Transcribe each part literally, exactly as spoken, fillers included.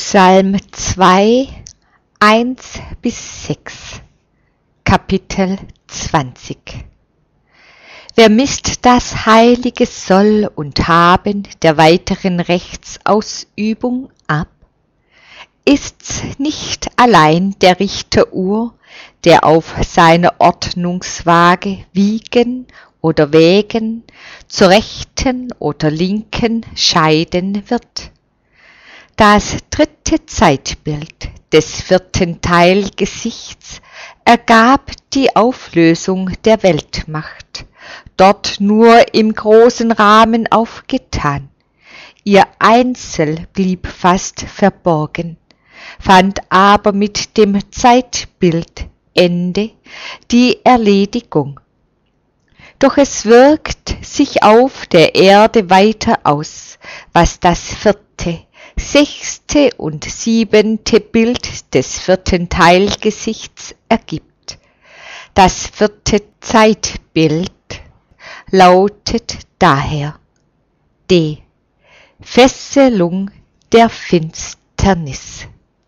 Psalm zwei, eins bis sechs, Kapitel zwanzig. Wer misst das heilige Soll und Haben der weiteren Rechtsausübung ab? Ist's nicht allein der Richter Ur, der auf seiner Ordnungswaage wiegen oder wägen, zur rechten oder linken scheiden wird? Das dritte Zeitbild des vierten Teilgesichts ergab die Auflösung der Weltmacht, dort nur im großen Rahmen aufgetan. Ihr Einzel blieb fast verborgen, fand aber mit dem Zeitbild Ende die Erledigung. Doch es wirkt sich auf der Erde weiter aus, was das vierte, sechste und siebente Bild des vierten Teilgesichts ergibt. Das vierte Zeitbild lautet daher D. Fesselung der Finsternis.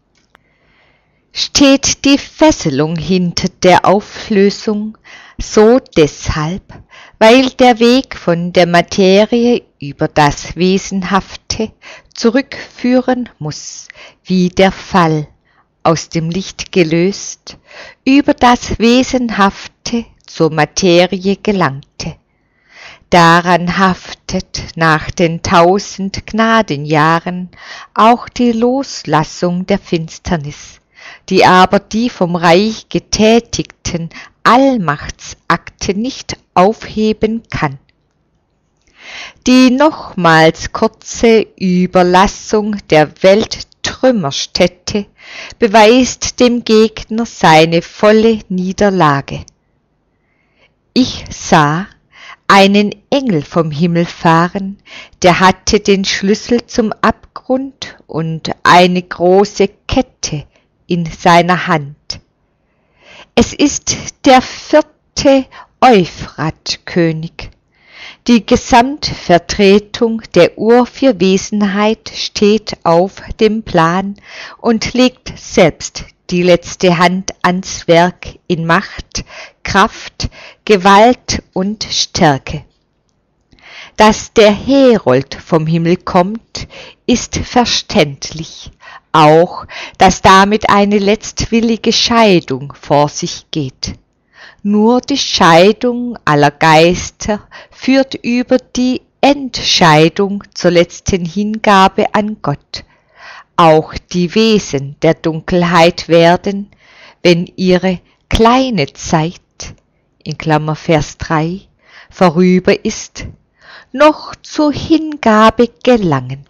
Steht die Fesselung hinter der Auflösung, so deshalb, weil der Weg von der Materie über das Wesenhafte zurückführen muss, wie der Fall, aus dem Licht gelöst, über das Wesenhafte zur Materie gelangte. Daran haftet nach den tausend Gnadenjahren auch die Loslassung der Finsternis, die aber die vom Reich getätigten Allmachtsakte nicht aufheben kann. Die nochmals kurze Überlassung der Welttrümmerstätte beweist dem Gegner seine volle Niederlage. Ich sah einen Engel vom Himmel fahren, der hatte den Schlüssel zum Abgrund und eine große Kette in seiner Hand. Es ist der vierte Euphratkönig. Die Gesamtvertretung der Urvierwesenheit steht auf dem Plan und legt selbst die letzte Hand ans Werk in Macht, Kraft, Gewalt und Stärke. Dass der Herold vom Himmel kommt, ist verständlich, auch, dass damit eine letztwillige Scheidung vor sich geht. Nur die Scheidung aller Geister führt über die Entscheidung zur letzten Hingabe an Gott. Auch die Wesen der Dunkelheit werden, wenn ihre kleine Zeit, in Klammer Vers drei, vorüber ist, noch zur Hingabe gelangen.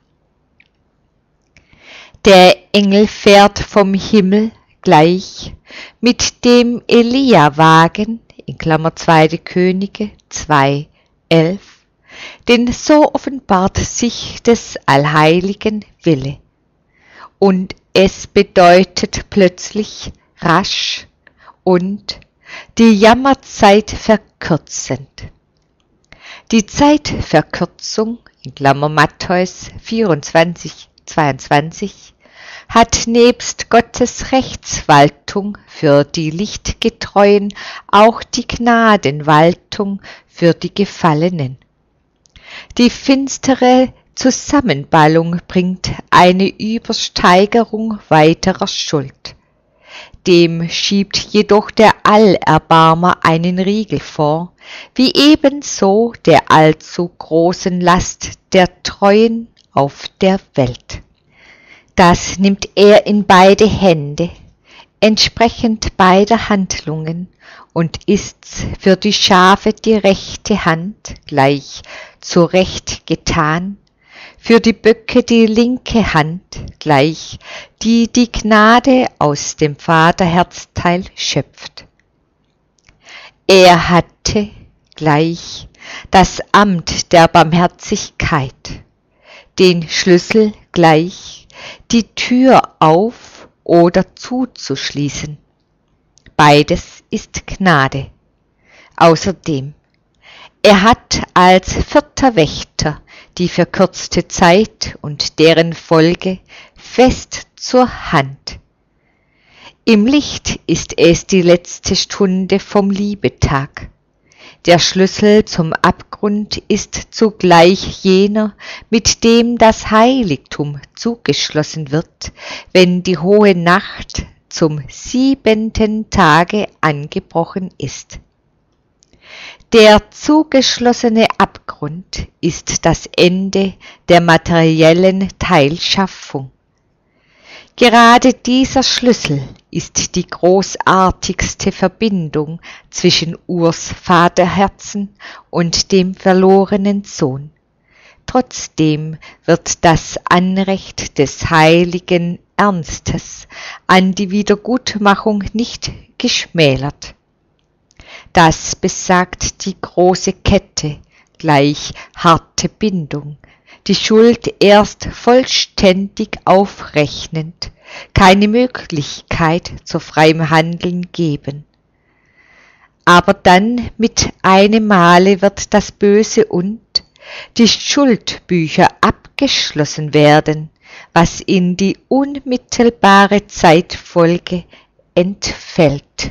Der Engel fährt vom Himmel gleich mit dem Elia-Wagen, in Klammer zweite Könige zwei, elf, denn so offenbart sich des Allheiligen Wille. Und es bedeutet plötzlich rasch und die Jammerzeit verkürzend. Die Zeitverkürzung, in Klammer Matthäus vierundzwanzig, zweiundzwanzig, hat nebst Gottes Rechtswaltung für die Lichtgetreuen auch die Gnadenwaltung für die Gefallenen. Die finstere Zusammenballung bringt eine Übersteigerung weiterer Schuld. Dem schiebt jedoch der Allerbarmer einen Riegel vor, wie ebenso der allzu großen Last der Treuen auf der Welt. Das nimmt er in beide Hände, entsprechend beider Handlungen, und ist's für die Schafe die rechte Hand gleich zurecht getan, für die Böcke die linke Hand gleich, die die Gnade aus dem Vaterherzteil schöpft. Er hatte gleich das Amt der Barmherzigkeit, den Schlüssel gleich, die Tür auf oder zuzuschließen. Beides ist Gnade. Außerdem, er hat als vierter Wächter die verkürzte Zeit und deren Folge fest zur Hand. Im Licht ist es die letzte Stunde vom Liebetag. Der Schlüssel zum Abgrund ist zugleich jener, mit dem das Heiligtum zugeschlossen wird, wenn die hohe Nacht zum siebenten Tage angebrochen ist. Der zugeschlossene Abgrund ist das Ende der materiellen Teilschaffung. Gerade dieser Schlüssel ist die großartigste Verbindung zwischen Urs Vaterherzen und dem verlorenen Sohn. Trotzdem wird das Anrecht des heiligen Ernstes an die Wiedergutmachung nicht geschmälert. Das besagt die große Kette, gleich harte Bindung, die Schuld erst vollständig aufrechnend, keine Möglichkeit zu freiem Handeln geben. Aber dann mit einem Male wird das Böse und die Schuldbücher abgeschlossen werden, was in die unmittelbare Zeitfolge entfällt.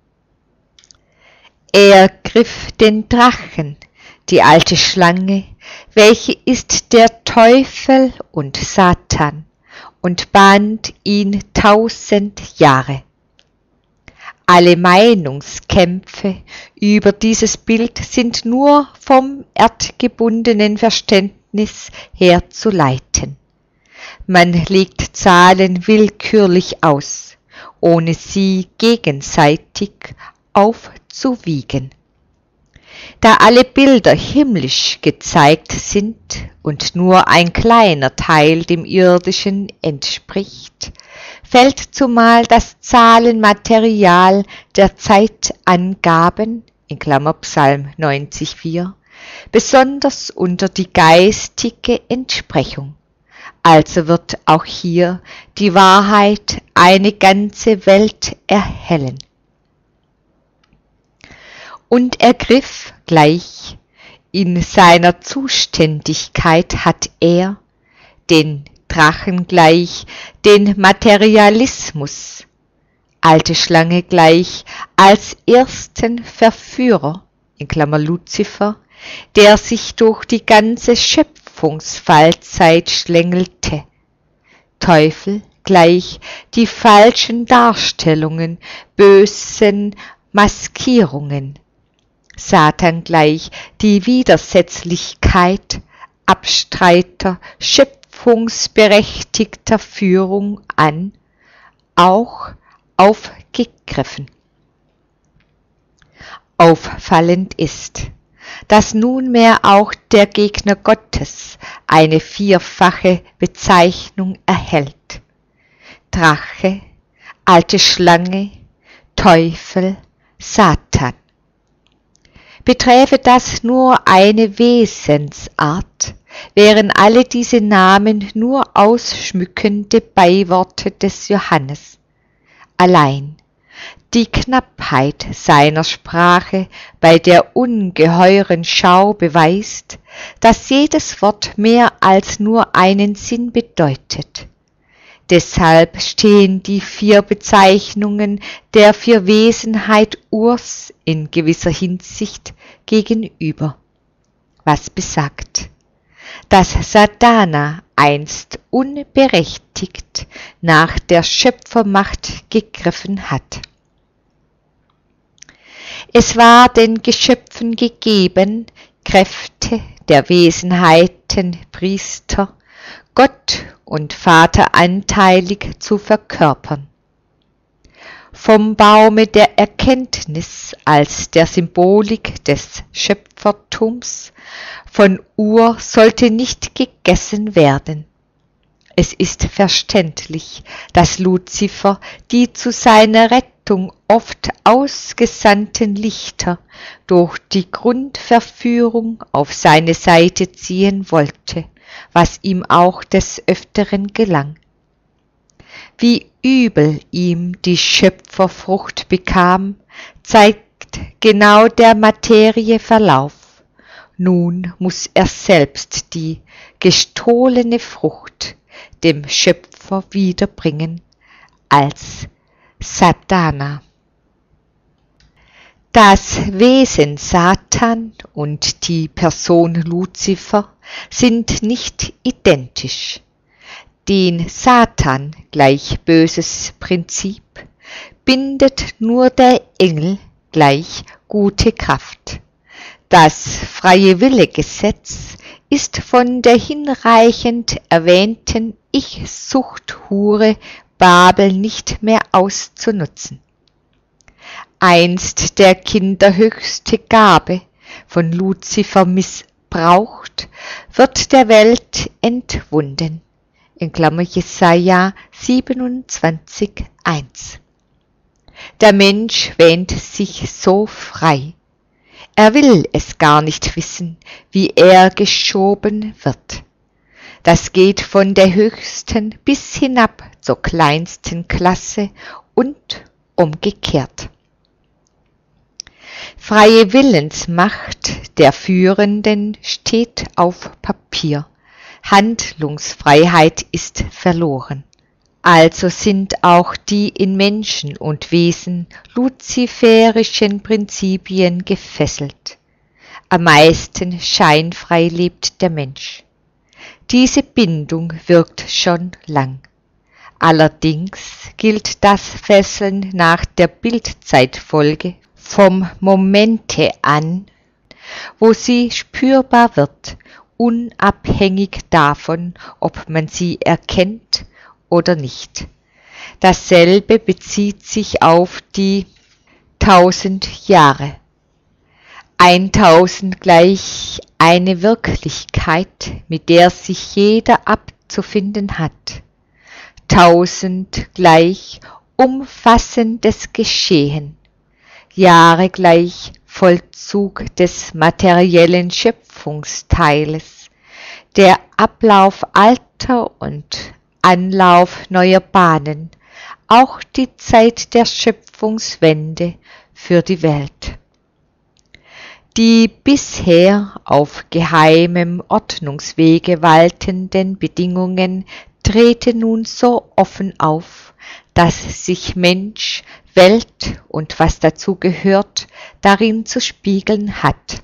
Er griff den Drachen, die alte Schlange, welche ist der Teufel und Satan, und band ihn tausend Jahre. Alle Meinungskämpfe über dieses Bild sind nur vom erdgebundenen Verständnis herzuleiten. Man legt Zahlen willkürlich aus, ohne sie gegenseitig aufzuwiegen. Da alle Bilder himmlisch gezeigt sind und nur ein kleiner Teil dem irdischen entspricht, fällt zumal das Zahlenmaterial der Zeitangaben, in Klammer Psalm neunzig vier, besonders unter die geistige Entsprechung. Also wird auch hier die Wahrheit eine ganze Welt erhellen. Und ergriff gleich, in seiner Zuständigkeit hat er, den Drachen gleich, den Materialismus, alte Schlange gleich, als ersten Verführer, in Klammer Luzifer, der sich durch die ganze Schöpfungsfallzeit schlängelte, Teufel gleich, die falschen Darstellungen, bösen Maskierungen, Satan gleich, die Widersetzlichkeit, Abstreiter, schöpfungsberechtigter Führung an, auch aufgegriffen. Auffallend ist, dass nunmehr auch der Gegner Gottes eine vierfache Bezeichnung erhält. Drache, alte Schlange, Teufel, Satan. Beträfe das nur eine Wesensart, wären alle diese Namen nur ausschmückende Beiworte des Johannes. Allein die Knappheit seiner Sprache bei der ungeheuren Schau beweist, dass jedes Wort mehr als nur einen Sinn bedeutet. Deshalb stehen die vier Bezeichnungen der Vierwesenheit Urs in gewisser Hinsicht gegenüber. Was besagt, dass Sadhana einst unberechtigt nach der Schöpfermacht gegriffen hat. Es war den Geschöpfen gegeben, Kräfte der Wesenheiten Priester, Gott und Vater anteilig zu verkörpern. Vom Baume der Erkenntnis als der Symbolik des Schöpfertums von Ur sollte nicht gegessen werden. Es ist verständlich, dass Luzifer die zu seiner Rettung oft ausgesandten Lichter durch die Grundverführung auf seine Seite ziehen wollte, was ihm auch des Öfteren gelang. Wie übel ihm die Schöpferfrucht bekam, zeigt genau der Materie Verlauf. Nun muß er selbst die gestohlene Frucht, dem Schöpfer wiederbringen als Satana. Das Wesen Satan und die Person Luzifer sind nicht identisch. Den Satan gleich böses Prinzip bindet nur der Engel gleich gute Kraft. Das freie Wille-Gesetz ist von der hinreichend erwähnten Ich-Sucht-Hure Babel nicht mehr auszunutzen. Einst der Kinder höchste Gabe von Luzifer missbraucht, wird der Welt entwunden. In Klammer Jesaja siebenundzwanzig eins. Der Mensch wähnt sich so frei. Er will es gar nicht wissen, wie er geschoben wird. Das geht von der höchsten bis hinab zur kleinsten Klasse und umgekehrt. Freie Willensmacht der Führenden steht auf Papier. Handlungsfreiheit ist verloren. Also sind auch die in Menschen und Wesen luziferischen Prinzipien gefesselt. Am meisten scheinfrei lebt der Mensch. Diese Bindung wirkt schon lang. Allerdings gilt das Fesseln nach der Bildzeitfolge vom Momente an, wo sie spürbar wird, unabhängig davon, ob man sie erkennt oder nicht. Dasselbe bezieht sich auf die tausend Jahre. Eintausend gleich eine Wirklichkeit, mit der sich jeder abzufinden hat. Tausend gleich umfassendes Geschehen. Jahre gleich Vollzug des materiellen Schöpfungsteiles, der Ablauf alter und Anlauf neuer Bahnen, auch die Zeit der Schöpfungswende für die Welt. Die bisher auf geheimem Ordnungswege waltenden Bedingungen treten nun so offen auf, dass sich Mensch, Welt und was dazu gehört, darin zu spiegeln hat.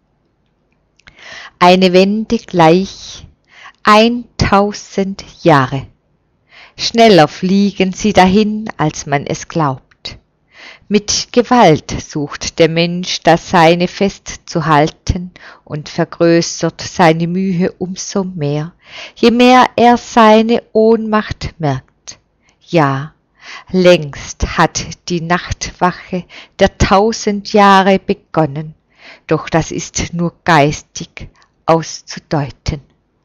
Eine Wende gleich eintausend Jahre. Schneller fliegen sie dahin, als man es glaubt. Mit Gewalt sucht der Mensch, das Seine festzuhalten und vergrößert seine Mühe umso mehr, je mehr er seine Ohnmacht merkt. Ja, längst hat die Nachtwache der tausend Jahre begonnen, doch das ist nur geistig auszudeuten.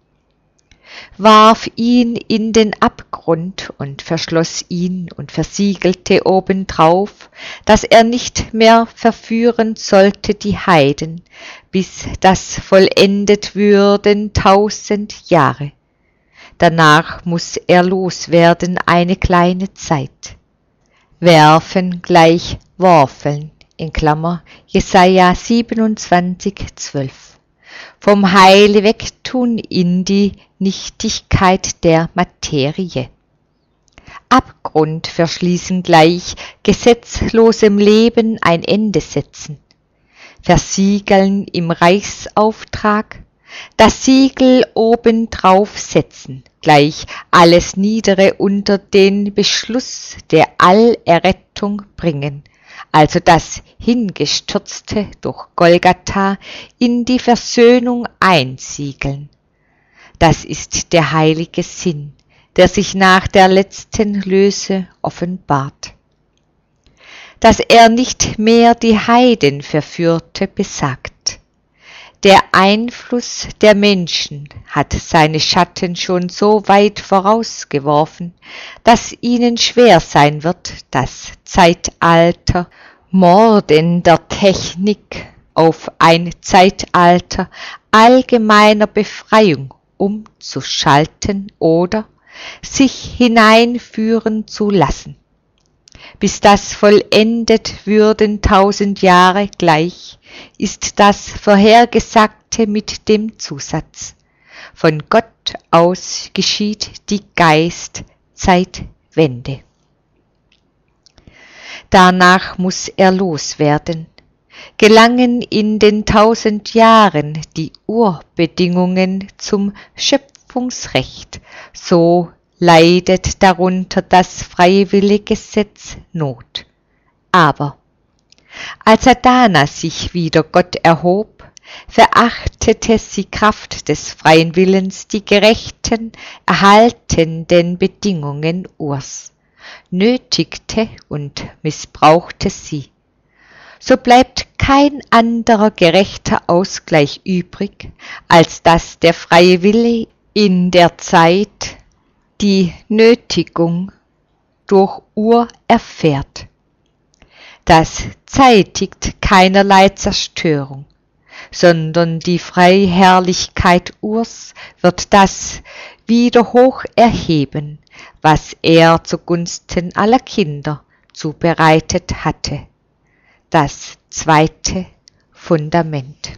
Warf ihn in den Abgrund und verschloss ihn und versiegelte obendrauf, dass er nicht mehr verführen sollte die Heiden, bis das vollendet würden tausend Jahre. Danach muß er loswerden eine kleine Zeit. Werfen gleich Worfeln, in Klammer Jesaja siebenundzwanzig zwölf. Vom Heile wegtun in die Nichtigkeit der Materie. Abgrund verschließen gleich gesetzlosem Leben ein Ende setzen. Versiegeln im Reichsauftrag, das Siegel obendrauf setzen, gleich alles Niedere unter den Beschluss der Allerrettung bringen, also das Hingestürzte durch Golgatha in die Versöhnung einsiegeln. Das ist der heilige Sinn, der sich nach der letzten Löse offenbart. Dass er nicht mehr die Heiden verführte, besagt: Der Einfluss der Menschen hat seine Schatten schon so weit vorausgeworfen, dass ihnen schwer sein wird, das Zeitalter mordender Technik auf ein Zeitalter allgemeiner Befreiung umzuschalten oder sich hineinführen zu lassen. Bis das vollendet würden tausend Jahre gleich, ist das Vorhergesagte mit dem Zusatz: Von Gott Gott aus geschieht die Geistzeitwende. Danach muss er loswerden. Gelangen in den tausend Jahren die Urbedingungen zum Schöpfungsrecht, so leidet darunter das freiwillige Gesetz Not. Aber als Adana sich wider Gott erhob, verachtete sie Kraft des freien Willens die gerechten, erhaltenden Bedingungen Urs, nötigte und missbrauchte sie. So bleibt kein anderer gerechter Ausgleich übrig, als dass der freie Wille in der Zeit die Nötigung durch Ur erfährt. Das zeitigt keinerlei Zerstörung, sondern die Freiherrlichkeit Urs wird das wieder hoch erheben, was er zugunsten aller Kinder zubereitet hatte. Das zweite Fundament.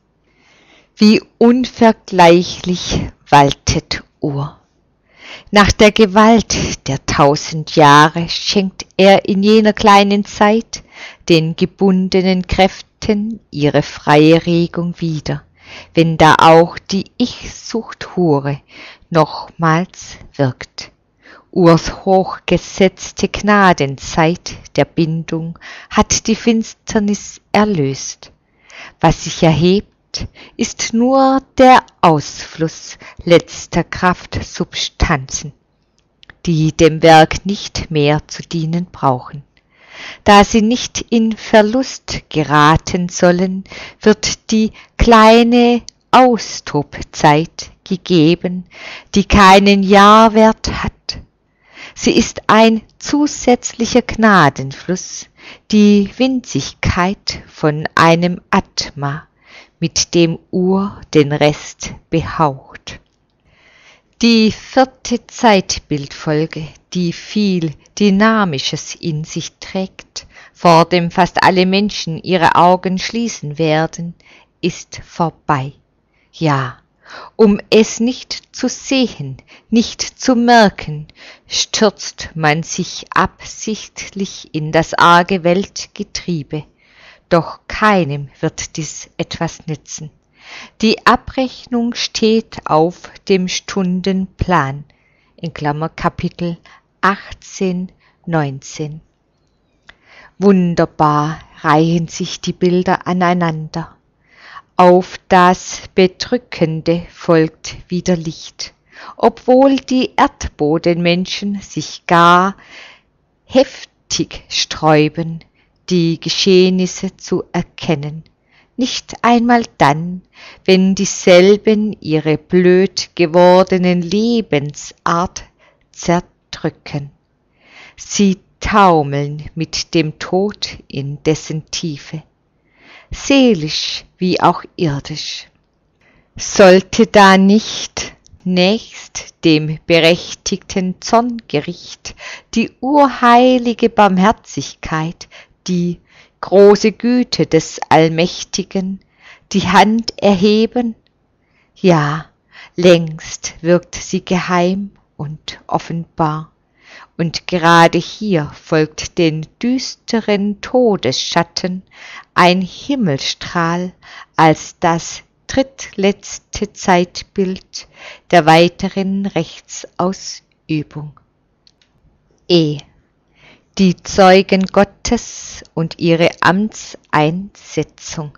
Wie unvergleichlich waltet Ur. Nach der Gewalt der tausend Jahre schenkt er in jener kleinen Zeit den gebundenen Kräften ihre freie Regung wieder, wenn da auch die Ich-Sucht Hure nochmals wirkt. Urs hochgesetzte Gnadenzeit der Bindung hat die Finsternis erlöst. Was sich erhebt, ist nur der Ausfluss letzter Kraftsubstanzen, die dem Werk nicht mehr zu dienen brauchen. Da sie nicht in Verlust geraten sollen, wird die kleine Austobzeit gegeben, die keinen Jahrwert hat. Sie ist ein zusätzlicher Gnadenfluss, die Winzigkeit von einem Atma, mit dem Ur den Rest behaucht. Die vierte Zeitbildfolge, die viel Dynamisches in sich trägt, vor dem fast alle Menschen ihre Augen schließen werden, ist vorbei. Ja, um es nicht zu sehen, nicht zu merken, stürzt man sich absichtlich in das arge Weltgetriebe. Doch keinem wird dies etwas nützen. Die Abrechnung steht auf dem Stundenplan, in Klammer Kapitel achtzehn, neunzehn. Wunderbar reihen sich die Bilder aneinander. Auf das Bedrückende folgt wieder Licht, obwohl die Erdbodenmenschen sich gar heftig sträuben, die Geschehnisse zu erkennen, nicht einmal dann, wenn dieselben ihre blöd gewordenen Lebensart zerdrücken. Sie taumeln mit dem Tod in dessen Tiefe, seelisch wie auch irdisch. Sollte da nicht nächst dem berechtigten Zorngericht die urheilige Barmherzigkeit, die große Güte des Allmächtigen, die Hand erheben? Ja, längst wirkt sie geheim und offenbar, und gerade hier folgt den düsteren Todesschatten ein Himmelstrahl als das drittletzte Zeitbild der weiteren Rechtsausübung. E. Die Zeugen Gottes und ihre Amtseinsetzung.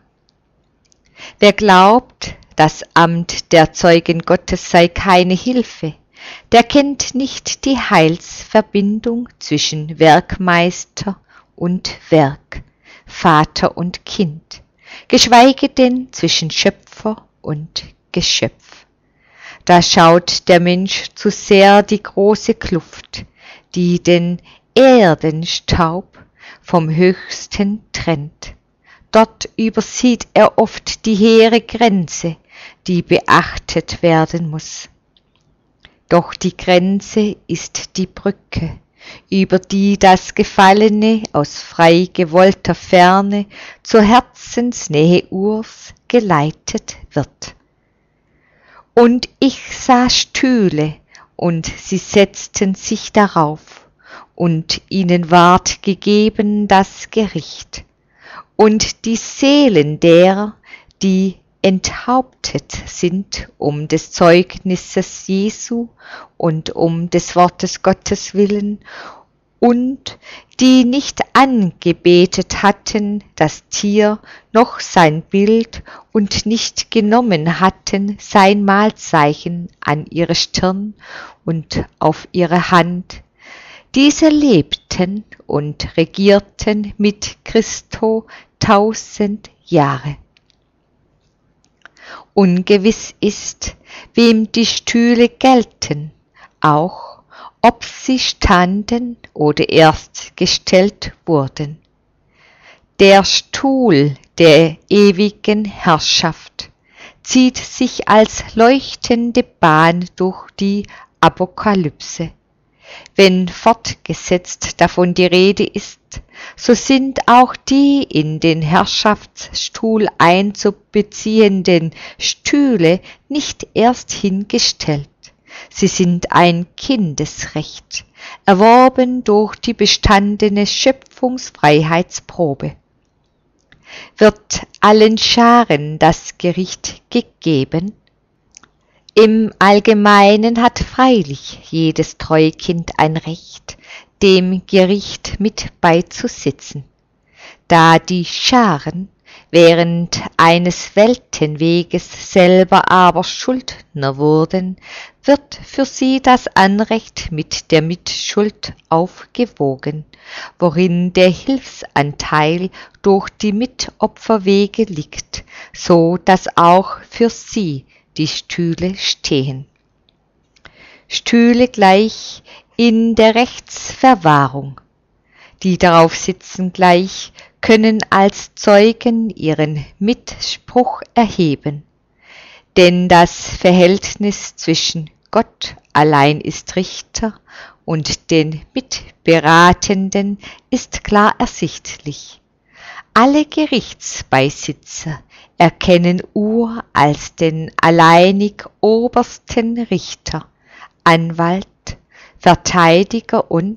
Wer glaubt, das Amt der Zeugen Gottes sei keine Hilfe, der kennt nicht die Heilsverbindung zwischen Werkmeister und Werk, Vater und Kind, geschweige denn zwischen Schöpfer und Geschöpf. Da schaut der Mensch zu sehr die große Kluft, die den Erdenstaub vom Höchsten trennt. Dort übersieht er oft die hehre Grenze, die beachtet werden muss. Doch die Grenze ist die Brücke, über die das Gefallene aus frei gewollter Ferne zur Herzensnähe Urs geleitet wird. Und ich sah Stühle, und sie setzten sich darauf, und ihnen ward gegeben das Gericht. Und die Seelen derer, die enthauptet sind um des Zeugnisses Jesu und um des Wortes Gottes willen, und die nicht angebetet hatten das Tier noch sein Bild und nicht genommen hatten sein Mahlzeichen an ihre Stirn und auf ihre Hand, diese lebten und regierten mit Christo tausend Jahre. Ungewiss ist, wem die Stühle gelten, auch ob sie standen oder erst gestellt wurden. Der Stuhl der ewigen Herrschaft zieht sich als leuchtende Bahn durch die Apokalypse. Wenn fortgesetzt davon die Rede ist, so sind auch die in den Herrschaftsstuhl einzubeziehenden Stühle nicht erst hingestellt. Sie sind ein Kindesrecht, erworben durch die bestandene Schöpfungsfreiheitsprobe. Wird allen Scharen das Gericht gegeben? Im Allgemeinen hat freilich jedes treue Kind ein Recht, dem Gericht mit beizusitzen. Da die Scharen während eines Weltenweges selber aber Schuldner wurden, wird für sie das Anrecht mit der Mitschuld aufgewogen, worin der Hilfsanteil durch die Mitopferwege liegt, so dass auch für sie die Stühle stehen. Stühle gleich in der Rechtsverwahrung. Die darauf sitzen gleich können als Zeugen ihren Mitspruch erheben. Denn das Verhältnis zwischen Gott allein ist Richter und den Mitberatenden ist klar ersichtlich. Alle Gerichtsbeisitzer erkennen Ur als den alleinig obersten Richter, Anwalt, Verteidiger und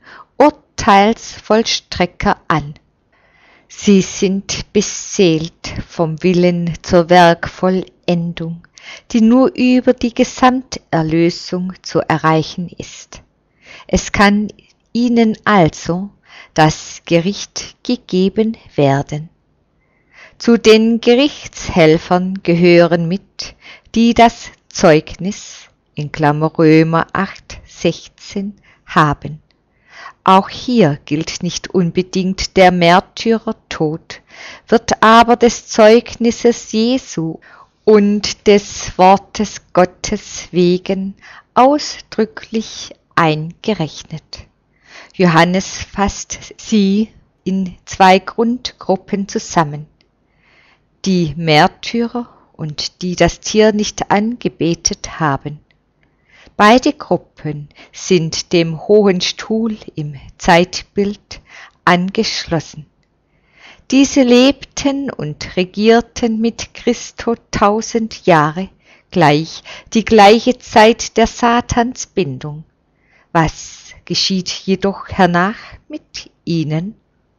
Urteilsvollstrecker an. Sie sind beseelt vom Willen zur Werkvollendung, die nur über die Gesamterlösung zu erreichen ist. Es kann ihnen also das Gericht gegeben werden. Zu den Gerichtshelfern gehören mit, die das Zeugnis in Klammer Römer acht sechzehn haben. Auch hier gilt nicht unbedingt der Märtyrertod, wird aber des Zeugnisses Jesu und des Wortes Gottes wegen ausdrücklich eingerechnet. Johannes fasst sie in zwei Grundgruppen zusammen: die Märtyrer und die das Tier nicht angebetet haben. Beide Gruppen sind dem Hohen Stuhl im Zeitbild angeschlossen. Diese lebten und regierten mit Christo tausend Jahre, gleich die gleiche Zeit der Satansbindung. Was geschieht jedoch hernach mit ihnen?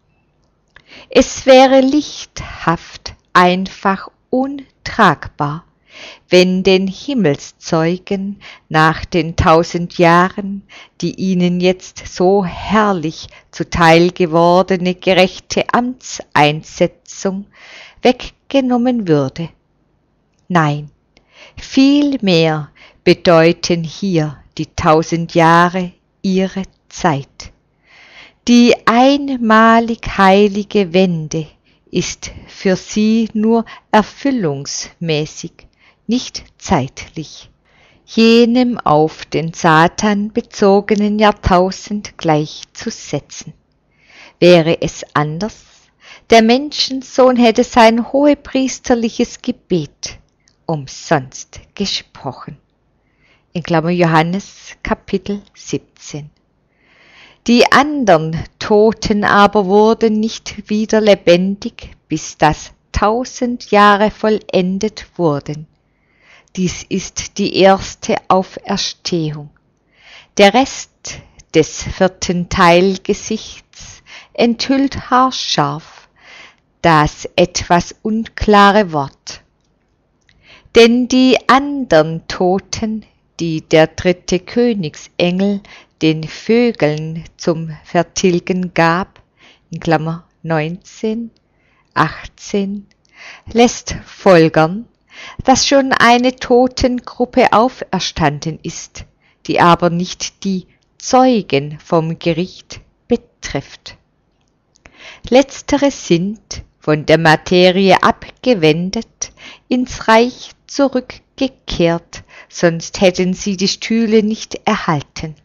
Es wäre lichthaft, einfach, untragbar, wenn den Himmelszeugen nach den tausend Jahren die ihnen jetzt so herrlich zuteil gewordene gerechte Amtseinsetzung weggenommen würde. Nein, vielmehr bedeuten hier die tausend Jahre ihre Zeit. Die einmalig heilige Wende ist für sie nur erfüllungsmäßig, nicht zeitlich, jenem auf den Satan bezogenen Jahrtausend gleichzusetzen. Wäre es anders, der Menschensohn hätte sein hohepriesterliches Gebet umsonst gesprochen. In Klammer Johannes Kapitel siebzehn. Die andern Toten aber wurden nicht wieder lebendig, bis das tausend Jahre vollendet wurden. dies ist die erste Auferstehung. Der Rest des vierten Teilgesichts enthüllt haarscharf das etwas unklare Wort. Denn die andern Toten, die der dritte Königsengel den Vögeln zum Vertilgen gab, in Klammer neunzehn, achtzehn, lässt folgern, dass schon eine Totengruppe auferstanden ist, die aber nicht die Zeugen vom Gericht betrifft. Letztere sind, von der Materie abgewendet, ins Reich zurückgekehrt, sonst hätten sie die Stühle nicht erhalten.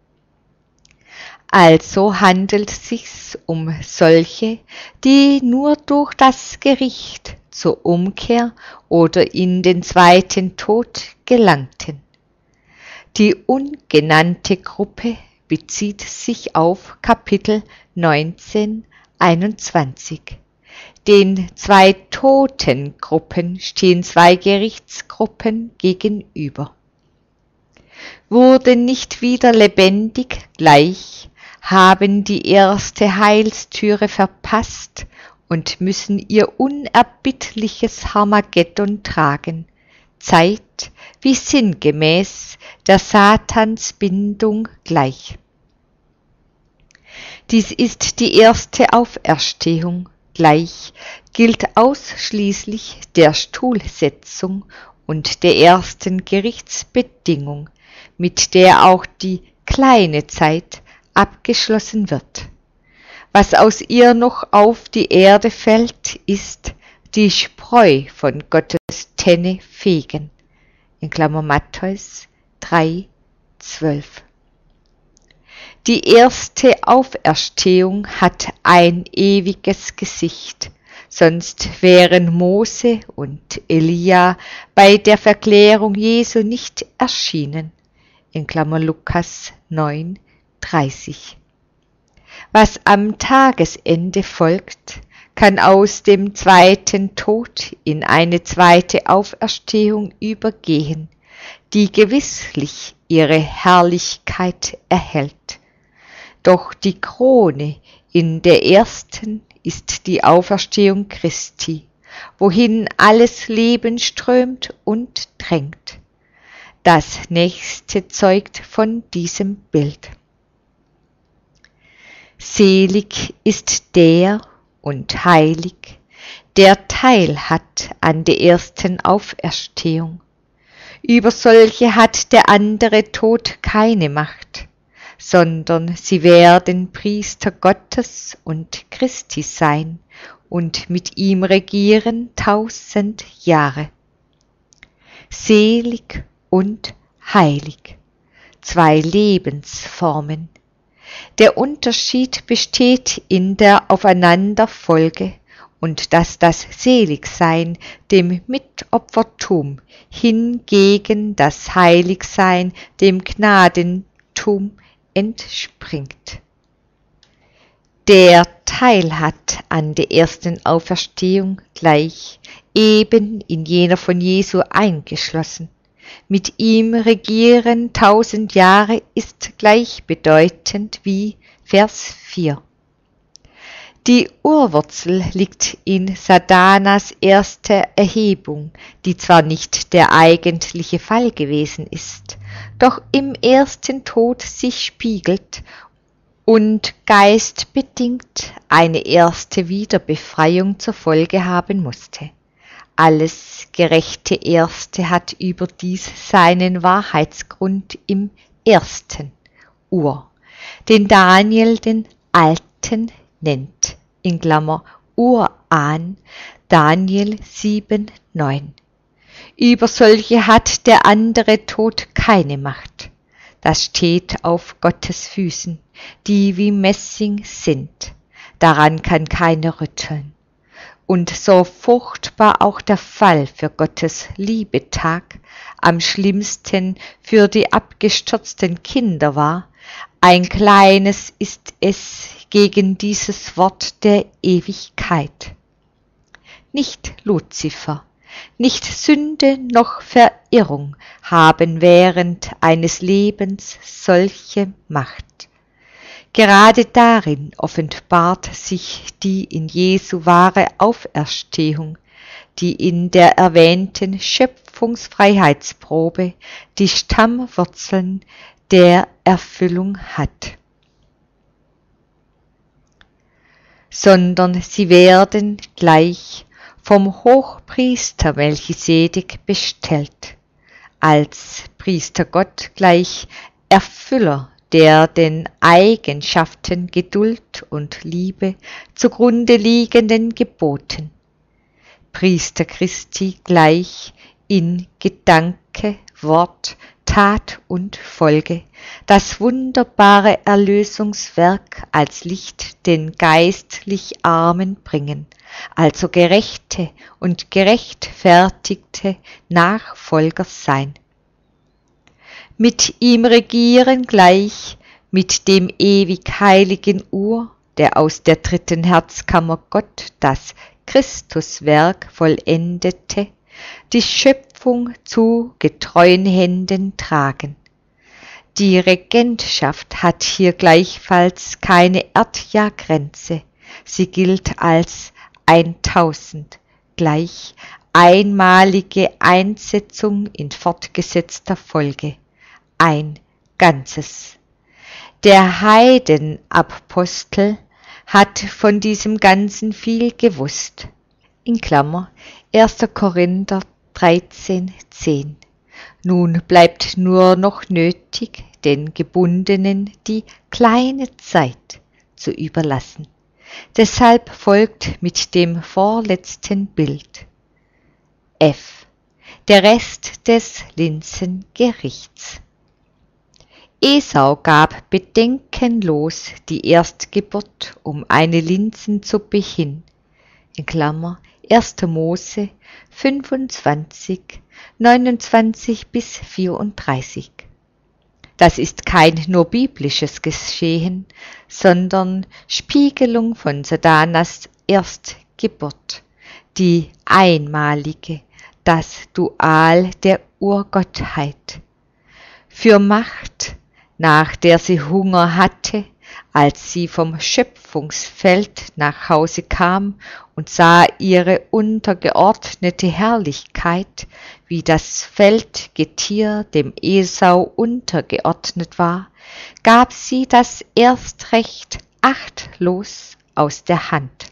Also handelt sich's um solche, die nur durch das Gericht zur Umkehr oder in den zweiten Tod gelangten. Die ungenannte Gruppe bezieht sich auf Kapitel neunzehn, einundzwanzig. Den zwei Totengruppen stehen zwei Gerichtsgruppen gegenüber. Wurden nicht wieder lebendig gleich, haben die erste Heilstüre verpasst und müssen ihr unerbittliches Harmageddon tragen, Zeit wie sinngemäß der Satansbindung gleich. Dies ist die erste Auferstehung, gleich gilt ausschließlich der Stuhlsetzung und der ersten Gerichtsbedingung, mit der auch die kleine Zeit abgeschlossen wird. Was aus ihr noch auf die Erde fällt, ist die Spreu von Gottes Tenne fegen, in Klammer Matthäus drei, zwölf. Die erste Auferstehung hat ein ewiges Gesicht, sonst wären Mose und Elia bei der Verklärung Jesu nicht erschienen, in Klammer Lukas neun, dreißig. Was am Tagesende folgt, kann aus dem zweiten Tod in eine zweite Auferstehung übergehen, die gewisslich ihre Herrlichkeit erhält. Doch die Krone in der ersten ist die Auferstehung Christi, wohin alles Leben strömt und drängt. Das nächste zeugt von diesem Bild. Selig ist der und heilig, der Teil hat an der ersten Auferstehung. Über solche hat der andere Tod keine Macht, sondern sie werden Priester Gottes und Christi sein und mit ihm regieren tausend Jahre. Selig und heilig, zwei Lebensformen. Der Unterschied besteht in der Aufeinanderfolge und dass das Seligsein dem Mitopfertum hingegen das Heiligsein dem Gnadentum entspringt. Der Teil hat an der ersten Auferstehung gleich eben in jener von Jesu eingeschlossen. Mit ihm regieren tausend Jahre ist gleichbedeutend wie Vers vier. Die Urwurzel liegt in Satanas erster Erhebung, die zwar nicht der eigentliche Fall gewesen ist, doch im ersten Tod sich spiegelt und geistbedingt eine erste Wiederbefreiung zur Folge haben musste. Alles gerechte Erste hat überdies seinen Wahrheitsgrund im ersten Ur, den Daniel den Alten nennt, in Klammer Urahn, Daniel sieben, neun. Über solche hat der andere Tod keine Macht. Das steht auf Gottes Füßen, die wie Messing sind. Daran kann keiner rütteln. Und so furchtbar auch der Fall für Gottes Liebetag am schlimmsten für die abgestürzten Kinder war, ein kleines ist es gegen dieses Wort der Ewigkeit. Nicht Luzifer, Nicht Sünde noch Verirrung haben während eines Lebens solche Macht. Gerade darin offenbart sich die in Jesu wahre Auferstehung, die in der erwähnten Schöpfungsfreiheitsprobe die Stammwurzeln der Erfüllung hat. Sondern sie werden gleich vom Hochpriester Melchisedek bestellt, als Priestergott gleich Erfüller der den Eigenschaften Geduld und Liebe zugrunde liegenden Geboten, Priester Christi gleich in Gedanke, Wort, Tat und Folge, das wunderbare Erlösungswerk als Licht den geistlich Armen bringen, also gerechte und gerechtfertigte Nachfolger sein. Mit ihm regieren gleich mit dem ewig heiligen Ur, der aus der dritten Herzkammer Gott das Christuswerk vollendete, die Schöpfung zu getreuen Händen tragen. Die Regentschaft hat hier gleichfalls keine Erdjahrgrenze, sie gilt als eintausend, gleich einmalige Einsetzung in fortgesetzter Folge, ein Ganzes. Der Heidenapostel hat von diesem Ganzen viel gewusst. In Klammer erster Korinther dreizehn zehn. Nun bleibt nur noch nötig, den Gebundenen die kleine Zeit zu überlassen. Deshalb folgt mit dem vorletzten Bild F. Der Rest des Linsengerichts. Esau gab bedenkenlos die Erstgeburt um eine Linsensuppe hin, in Klammer erster Mose fünfundzwanzig, neunundzwanzig bis vierunddreißig. Das ist kein nur biblisches Geschehen, sondern Spiegelung von Satanas Erstgeburt, die einmalige, das Dual der Urgottheit. Für Macht, nach der sie Hunger hatte, als sie vom Schöpfungsfeld nach Hause kam und sah ihre untergeordnete Herrlichkeit, wie das Feldgetier dem Esau untergeordnet war, gab sie das erst recht achtlos aus der Hand.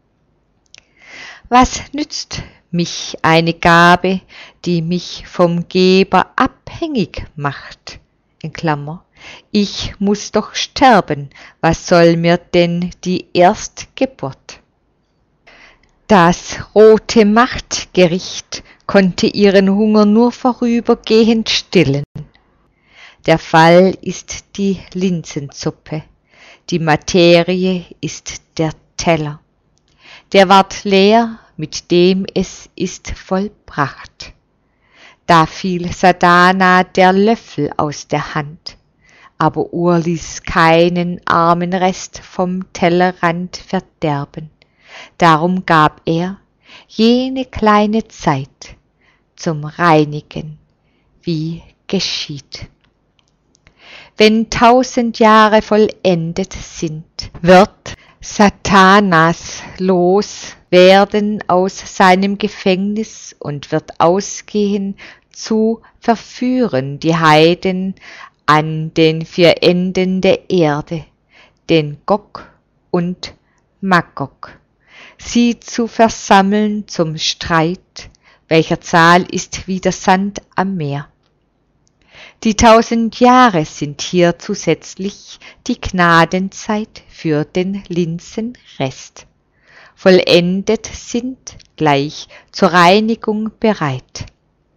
Was nützt mich eine Gabe, die mich vom Geber abhängig macht? In Klammer, ich muß doch sterben, was soll mir denn die Erstgeburt? Das rote Machtgericht konnte ihren Hunger nur vorübergehend stillen. Der Fall ist die Linsensuppe, die Materie ist der Teller. Der ward leer, mit dem es ist vollbracht. Da fiel Satana der Löffel aus der Hand, aber Ur ließ keinen armen Rest vom Tellerrand verderben. Darum gab er jene kleine Zeit zum Reinigen, wie geschieht. Wenn tausend Jahre vollendet sind, wird Satanas los werden aus seinem Gefängnis und wird ausgehen, zu verführen die Heiden an den vier Enden der Erde, den Gog und Magog, sie zu versammeln zum Streit, welcher Zahl ist wie der Sand am Meer. Die tausend Jahre sind hier zusätzlich die Gnadenzeit für den Linsenrest. Vollendet sind gleich zur Reinigung bereit.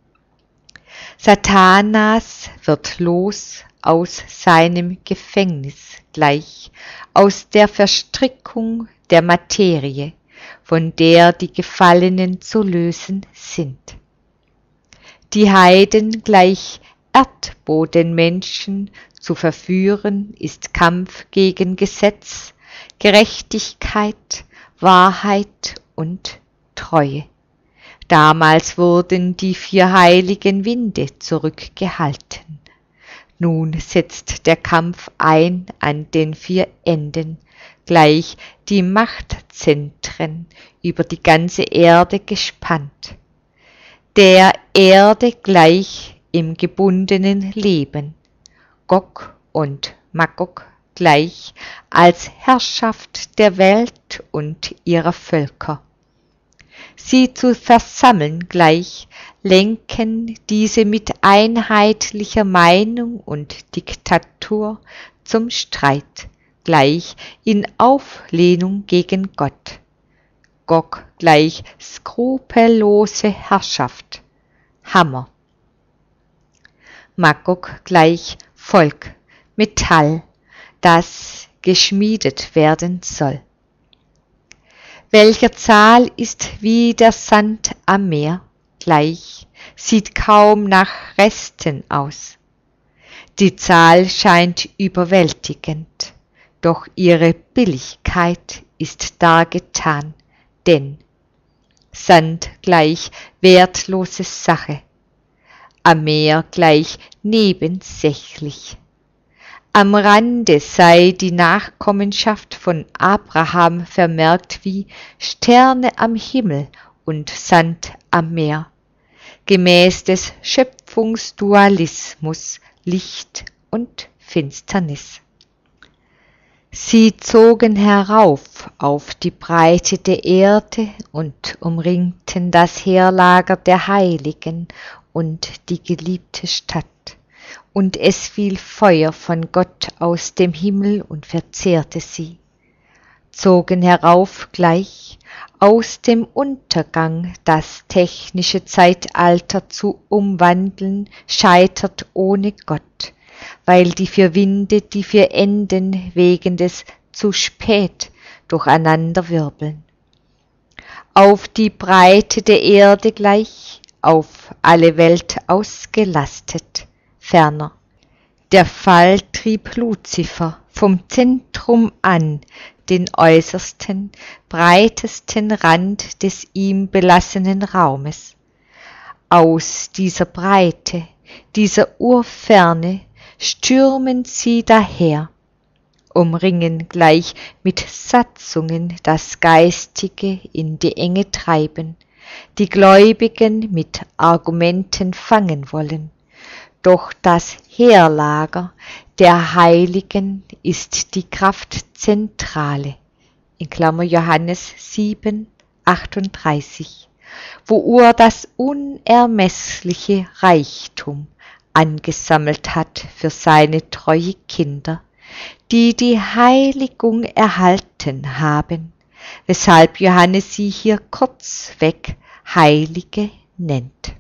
Satanas wird los aus seinem Gefängnis, gleich aus der Verstrickung der Materie, von der die Gefallenen zu lösen sind. Die Heiden gleich Erdbodenmenschen zu verführen, ist Kampf gegen Gesetz, Gerechtigkeit, Wahrheit und Treue. Damals wurden die vier heiligen Winde zurückgehalten. Nun setzt der Kampf ein an den vier Enden, gleich die Machtzentren über die ganze Erde gespannt. Der Erde gleich im gebundenen Leben, Gog und Magog gleich als Herrschaft der Welt und ihrer Völker. Sie zu versammeln gleich, lenken diese mit einheitlicher Meinung und Diktatur zum Streit, gleich in Auflehnung gegen Gott. Gog gleich skrupellose Herrschaft, Hammer. Magog gleich Volk, Metall, das geschmiedet werden soll. Welcher Zahl ist wie der Sand am Meer, gleich, sieht kaum nach Resten aus. Die Zahl scheint überwältigend, doch ihre Billigkeit ist dargetan, denn Sand gleich wertlose Sache, am Meer gleich nebensächlich. Am Rande sei die Nachkommenschaft von Abraham vermerkt wie Sterne am Himmel und Sand am Meer, gemäß des Schöpfungsdualismus Licht und Finsternis. Sie zogen herauf auf die Breite der Erde und umringten das Heerlager der Heiligen und die geliebte Stadt. Und es fiel Feuer von Gott aus dem Himmel und verzehrte sie, zogen herauf gleich aus dem Untergang, das technische Zeitalter zu umwandeln, scheitert ohne Gott, weil die vier Winde, die vier Enden wegen des zu spät durcheinander wirbeln. Auf die Breite der Erde gleich, auf alle Welt ausgelastet, ferner. Der Fall trieb Luzifer vom Zentrum an den äußersten, breitesten Rand des ihm belassenen Raumes. Aus dieser Breite, dieser Urferne stürmen sie daher, umringen gleich mit Satzungen das Geistige in die Enge treiben, die Gläubigen mit Argumenten fangen wollen. Doch das Heerlager der Heiligen ist die Kraftzentrale, in Klammer Johannes sieben, achtunddreißig, wo Ur das unermessliche Reichtum angesammelt hat für seine treue Kinder, die die Heiligung erhalten haben, weshalb Johannes sie hier kurzweg Heilige nennt.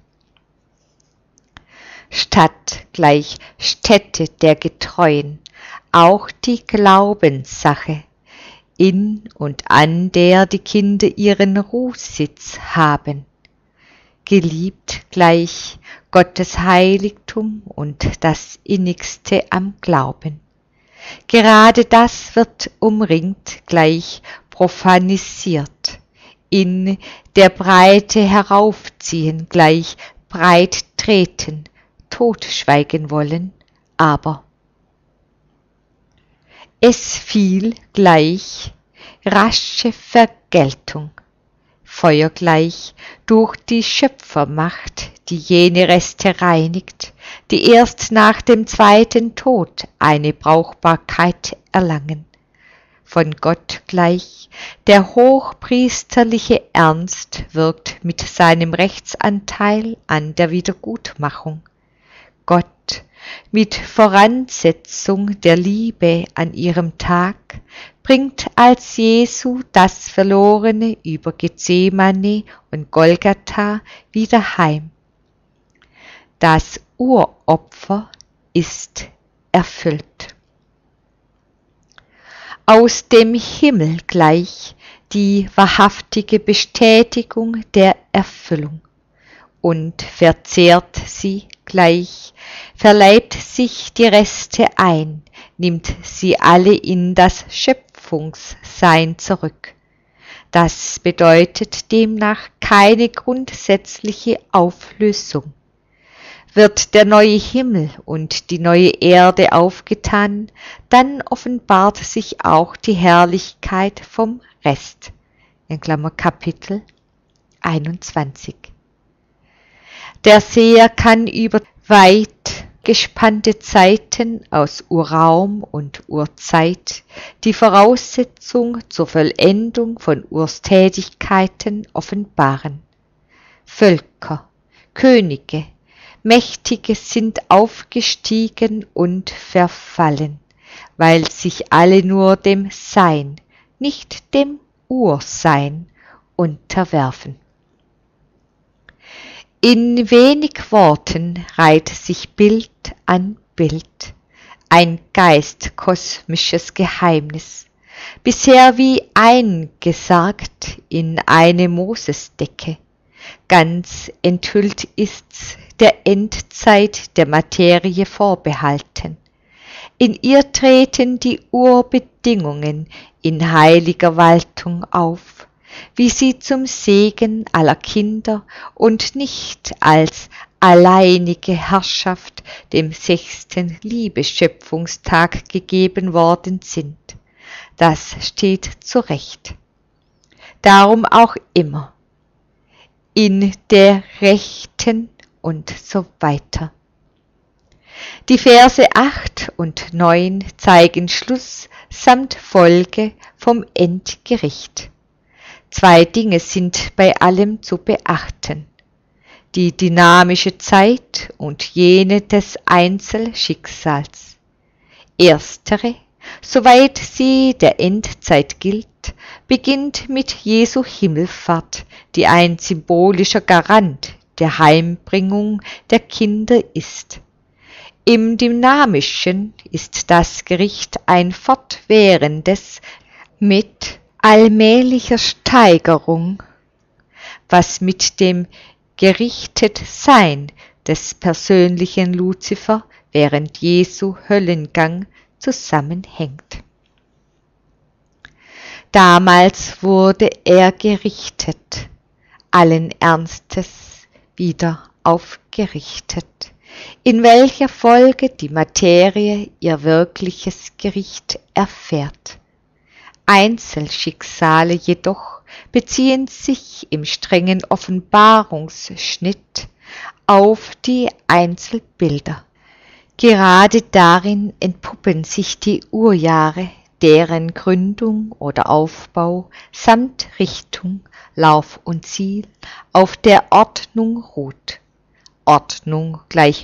Stadt gleich Stätte der Getreuen, auch die Glaubenssache, in und an der die Kinder ihren Ruhsitz haben. Geliebt gleich Gottes Heiligtum und das Innigste am Glauben. Gerade das wird umringt, gleich profanisiert, in der Breite heraufziehen, gleich breit treten, totschweigen wollen, aber es fiel gleich rasche Vergeltung, Feuer gleich durch die Schöpfermacht, die jene Reste reinigt, die erst nach dem zweiten Tod eine Brauchbarkeit erlangen. Von Gott gleich, der hochpriesterliche Ernst wirkt mit seinem Rechtsanteil an der Wiedergutmachung. Gott mit Voransetzung der Liebe an ihrem Tag bringt als Jesu das Verlorene über Gethsemane und Golgatha wieder heim. Das Uropfer ist erfüllt. Aus dem Himmel gleich die wahrhaftige Bestätigung der Erfüllung und verzehrt sie gleich, verleibt sich die Reste ein, nimmt sie alle in das Schöpfungssein zurück. Das bedeutet demnach keine grundsätzliche Auflösung. Wird der neue Himmel und die neue Erde aufgetan, dann offenbart sich auch die Herrlichkeit vom Rest. In Klammer Kapitel einundzwanzig. Der Seher kann über weit gespannte Zeiten aus Urraum und Urzeit die Voraussetzung zur Vollendung von Urstätigkeiten offenbaren. Völker, Könige, Mächtige sind aufgestiegen und verfallen, weil sich alle nur dem Sein, nicht dem Ursein, unterwerfen. In wenig Worten reiht sich Bild an Bild, ein geistkosmisches Geheimnis, bisher wie eingesargt in eine Mosesdecke. Ganz enthüllt ist's der Endzeit der Materie vorbehalten. In ihr treten die Urbedingungen in heiliger Waltung auf, wie sie zum Segen aller Kinder und nicht als alleinige Herrschaft dem sechsten Liebeschöpfungstag gegeben worden sind. Das steht zu Recht. Darum auch immer in der Rechten und so weiter. Die Verse acht und neun zeigen Schluss samt Folge vom Endgericht. Zwei Dinge sind bei allem zu beachten: die dynamische Zeit und jene des Einzelschicksals. Erstere, soweit sie der Endzeit gilt, beginnt mit Jesu Himmelfahrt, die ein symbolischer Garant der Heimbringung der Kinder ist. Im Dynamischen ist das Gericht ein fortwährendes mit allmählicher Steigerung, was mit dem Gerichtetsein des persönlichen Luzifer während Jesu Höllengang zusammenhängt. Damals wurde er gerichtet, allen Ernstes wieder aufgerichtet, in welcher Folge die Materie ihr wirkliches Gericht erfährt. Einzelschicksale jedoch beziehen sich im strengen Offenbarungsschnitt auf die Einzelbilder. Gerade darin entpuppen sich die Urjahre, deren Gründung oder Aufbau samt Richtung, Lauf und Ziel auf der Ordnung ruht. Ordnung gleich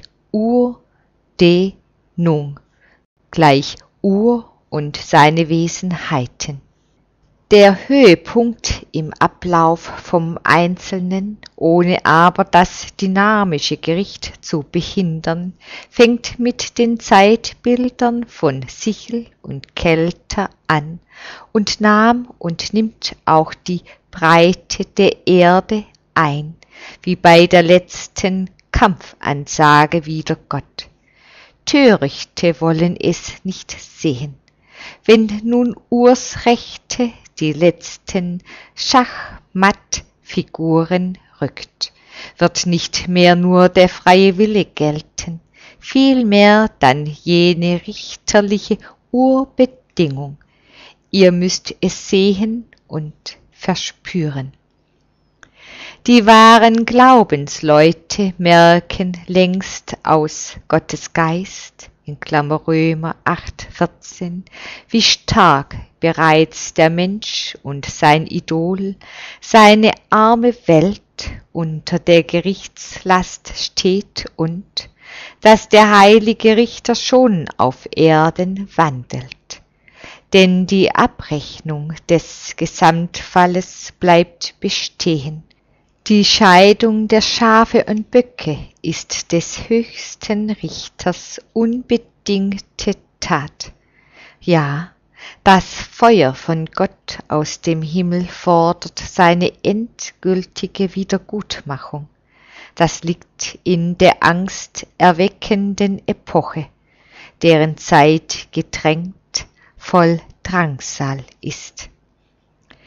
Urdehnung gleich Ur und seine Wesenheiten. Der Höhepunkt im Ablauf vom Einzelnen, ohne aber das dynamische Gericht zu behindern, fängt mit den Zeitbildern von Sichel und Kelter an und nahm und nimmt auch die Breite der Erde ein, wie bei der letzten Kampfansage wider Gott. Törichte wollen es nicht sehen. Wenn nun Urs Rechte die letzten Schachmattfiguren rückt, wird nicht mehr nur der freie Wille gelten, vielmehr dann jene richterliche Urbedingung. Ihr müsst es sehen und verspüren. Die wahren Glaubensleute merken längst aus Gottes Geist, in Klammer Römer acht vierzehn, wie stark bereits der Mensch und sein Idol, seine arme Welt unter der Gerichtslast steht und dass der heilige Richter schon auf Erden wandelt. Denn die Abrechnung des Gesamtfalles bleibt bestehen. Die Scheidung der Schafe und Böcke ist des höchsten Richters unbedingte Tat. Ja, das Feuer von Gott aus dem Himmel fordert seine endgültige Wiedergutmachung. Das liegt in der angsterweckenden Epoche, deren Zeit gedrängt voll Drangsal ist.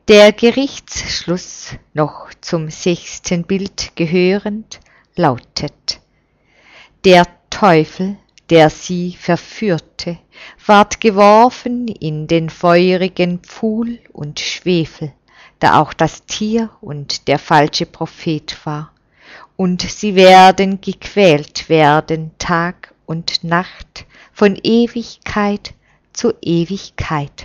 Der Gerichtsschluss, noch zum sechsten Bild gehörend, lautet: Der Teufel, der sie verführte, ward geworfen in den feurigen Pfuhl und Schwefel, da auch das Tier und der falsche Prophet war. Und sie werden gequält werden Tag und Nacht, von Ewigkeit zu Ewigkeit.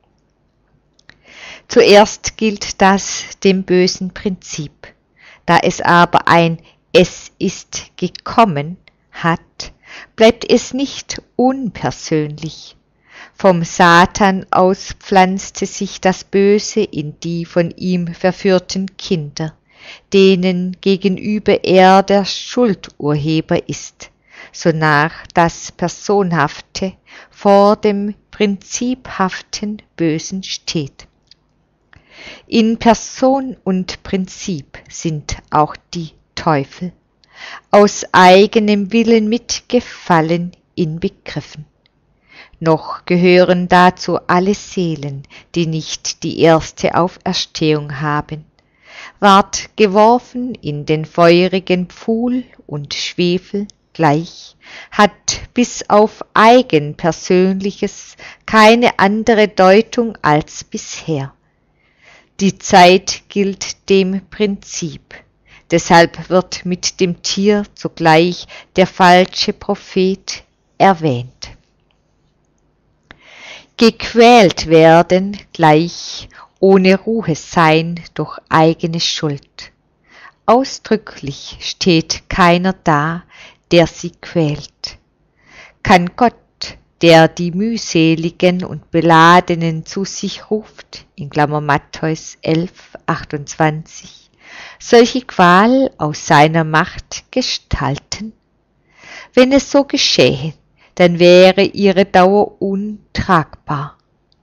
Zuerst gilt das dem bösen Prinzip. Da es aber ein Es ist gekommen hat, bleibt es nicht unpersönlich. Vom Satan aus pflanzte sich das Böse in die von ihm verführten Kinder, denen gegenüber er der Schuldurheber ist, sonach das Personhafte vor dem prinziphaften Bösen steht. In Person und Prinzip sind auch die Teufel, aus eigenem Willen mit Gefallen inbegriffen. Noch gehören dazu alle Seelen, die nicht die erste Auferstehung haben, ward geworfen in den feurigen Pfuhl und Schwefel gleich, hat bis auf Eigenpersönliches keine andere Deutung als bisher. Die Zeit gilt dem Prinzip, deshalb wird mit dem Tier zugleich der falsche Prophet erwähnt. Gequält werden gleich ohne Ruhe sein durch eigene Schuld. Ausdrücklich steht keiner da, der sie quält. Kann Gott, der die mühseligen und Beladenen zu sich ruft, in Klammer Matthäus elf, achtundzwanzig, solche Qual aus seiner Macht gestalten? Wenn es so geschähe, dann wäre ihre Dauer untragbar.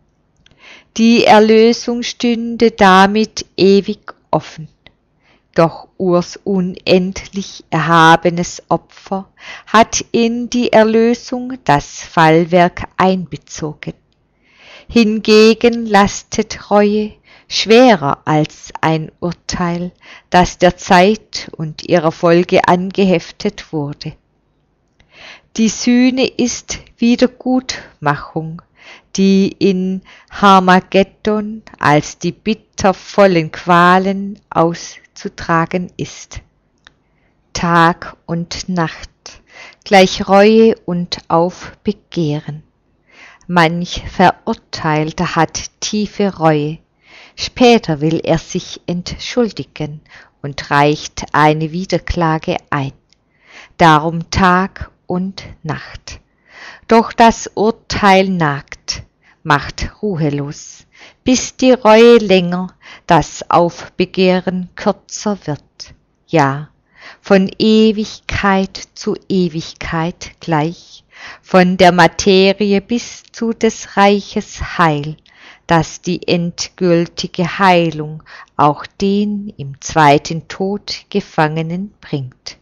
Die Erlösung stünde damit ewig offen. Doch Urs unendlich erhabenes Opfer hat in die Erlösung das Fallwerk einbezogen. Hingegen lastet Reue schwerer als ein Urteil, das der Zeit und ihrer Folge angeheftet wurde. Die Sühne ist Wiedergutmachung, die in Harmageddon als die bittervollen Qualen auszutragen ist. Tag und Nacht, gleich Reue und Aufbegehren. Manch Verurteilter hat tiefe Reue, später will er sich entschuldigen und reicht eine Wiederklage ein. Darum Tag und Nacht. Doch das Urteil nagt, macht ruhelos, bis die Reue länger, das Aufbegehren kürzer wird. Ja, von Ewigkeit zu Ewigkeit gleich, von der Materie bis zu des Reiches Heil, das die endgültige Heilung auch den im zweiten Tod Gefangenen bringt.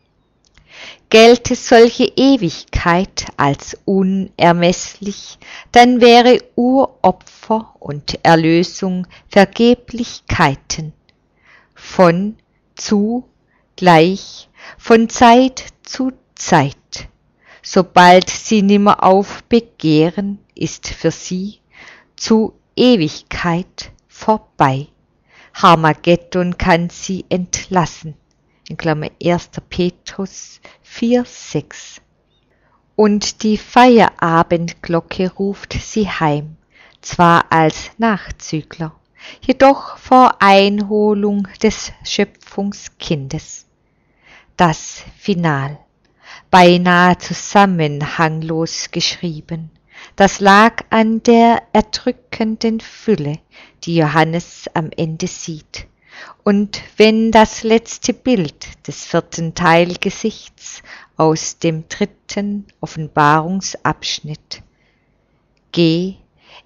Gelte solche Ewigkeit als unermesslich, dann wäre Uropfer und Erlösung Vergeblichkeiten. Von zu gleich, von Zeit zu Zeit. Sobald sie nimmer aufbegehren, ist für sie zu Ewigkeit vorbei. Harmageddon kann sie entlassen. In Klammer erster Petrus vier, sechs. Und die Feierabendglocke ruft sie heim, zwar als Nachzügler, jedoch vor Einholung des Schöpfungskindes. Das Final, beinahe zusammenhanglos geschrieben, das lag an der erdrückenden Fülle, die Johannes am Ende sieht. Und wenn das letzte Bild des vierten Teilgesichts aus dem dritten Offenbarungsabschnitt G.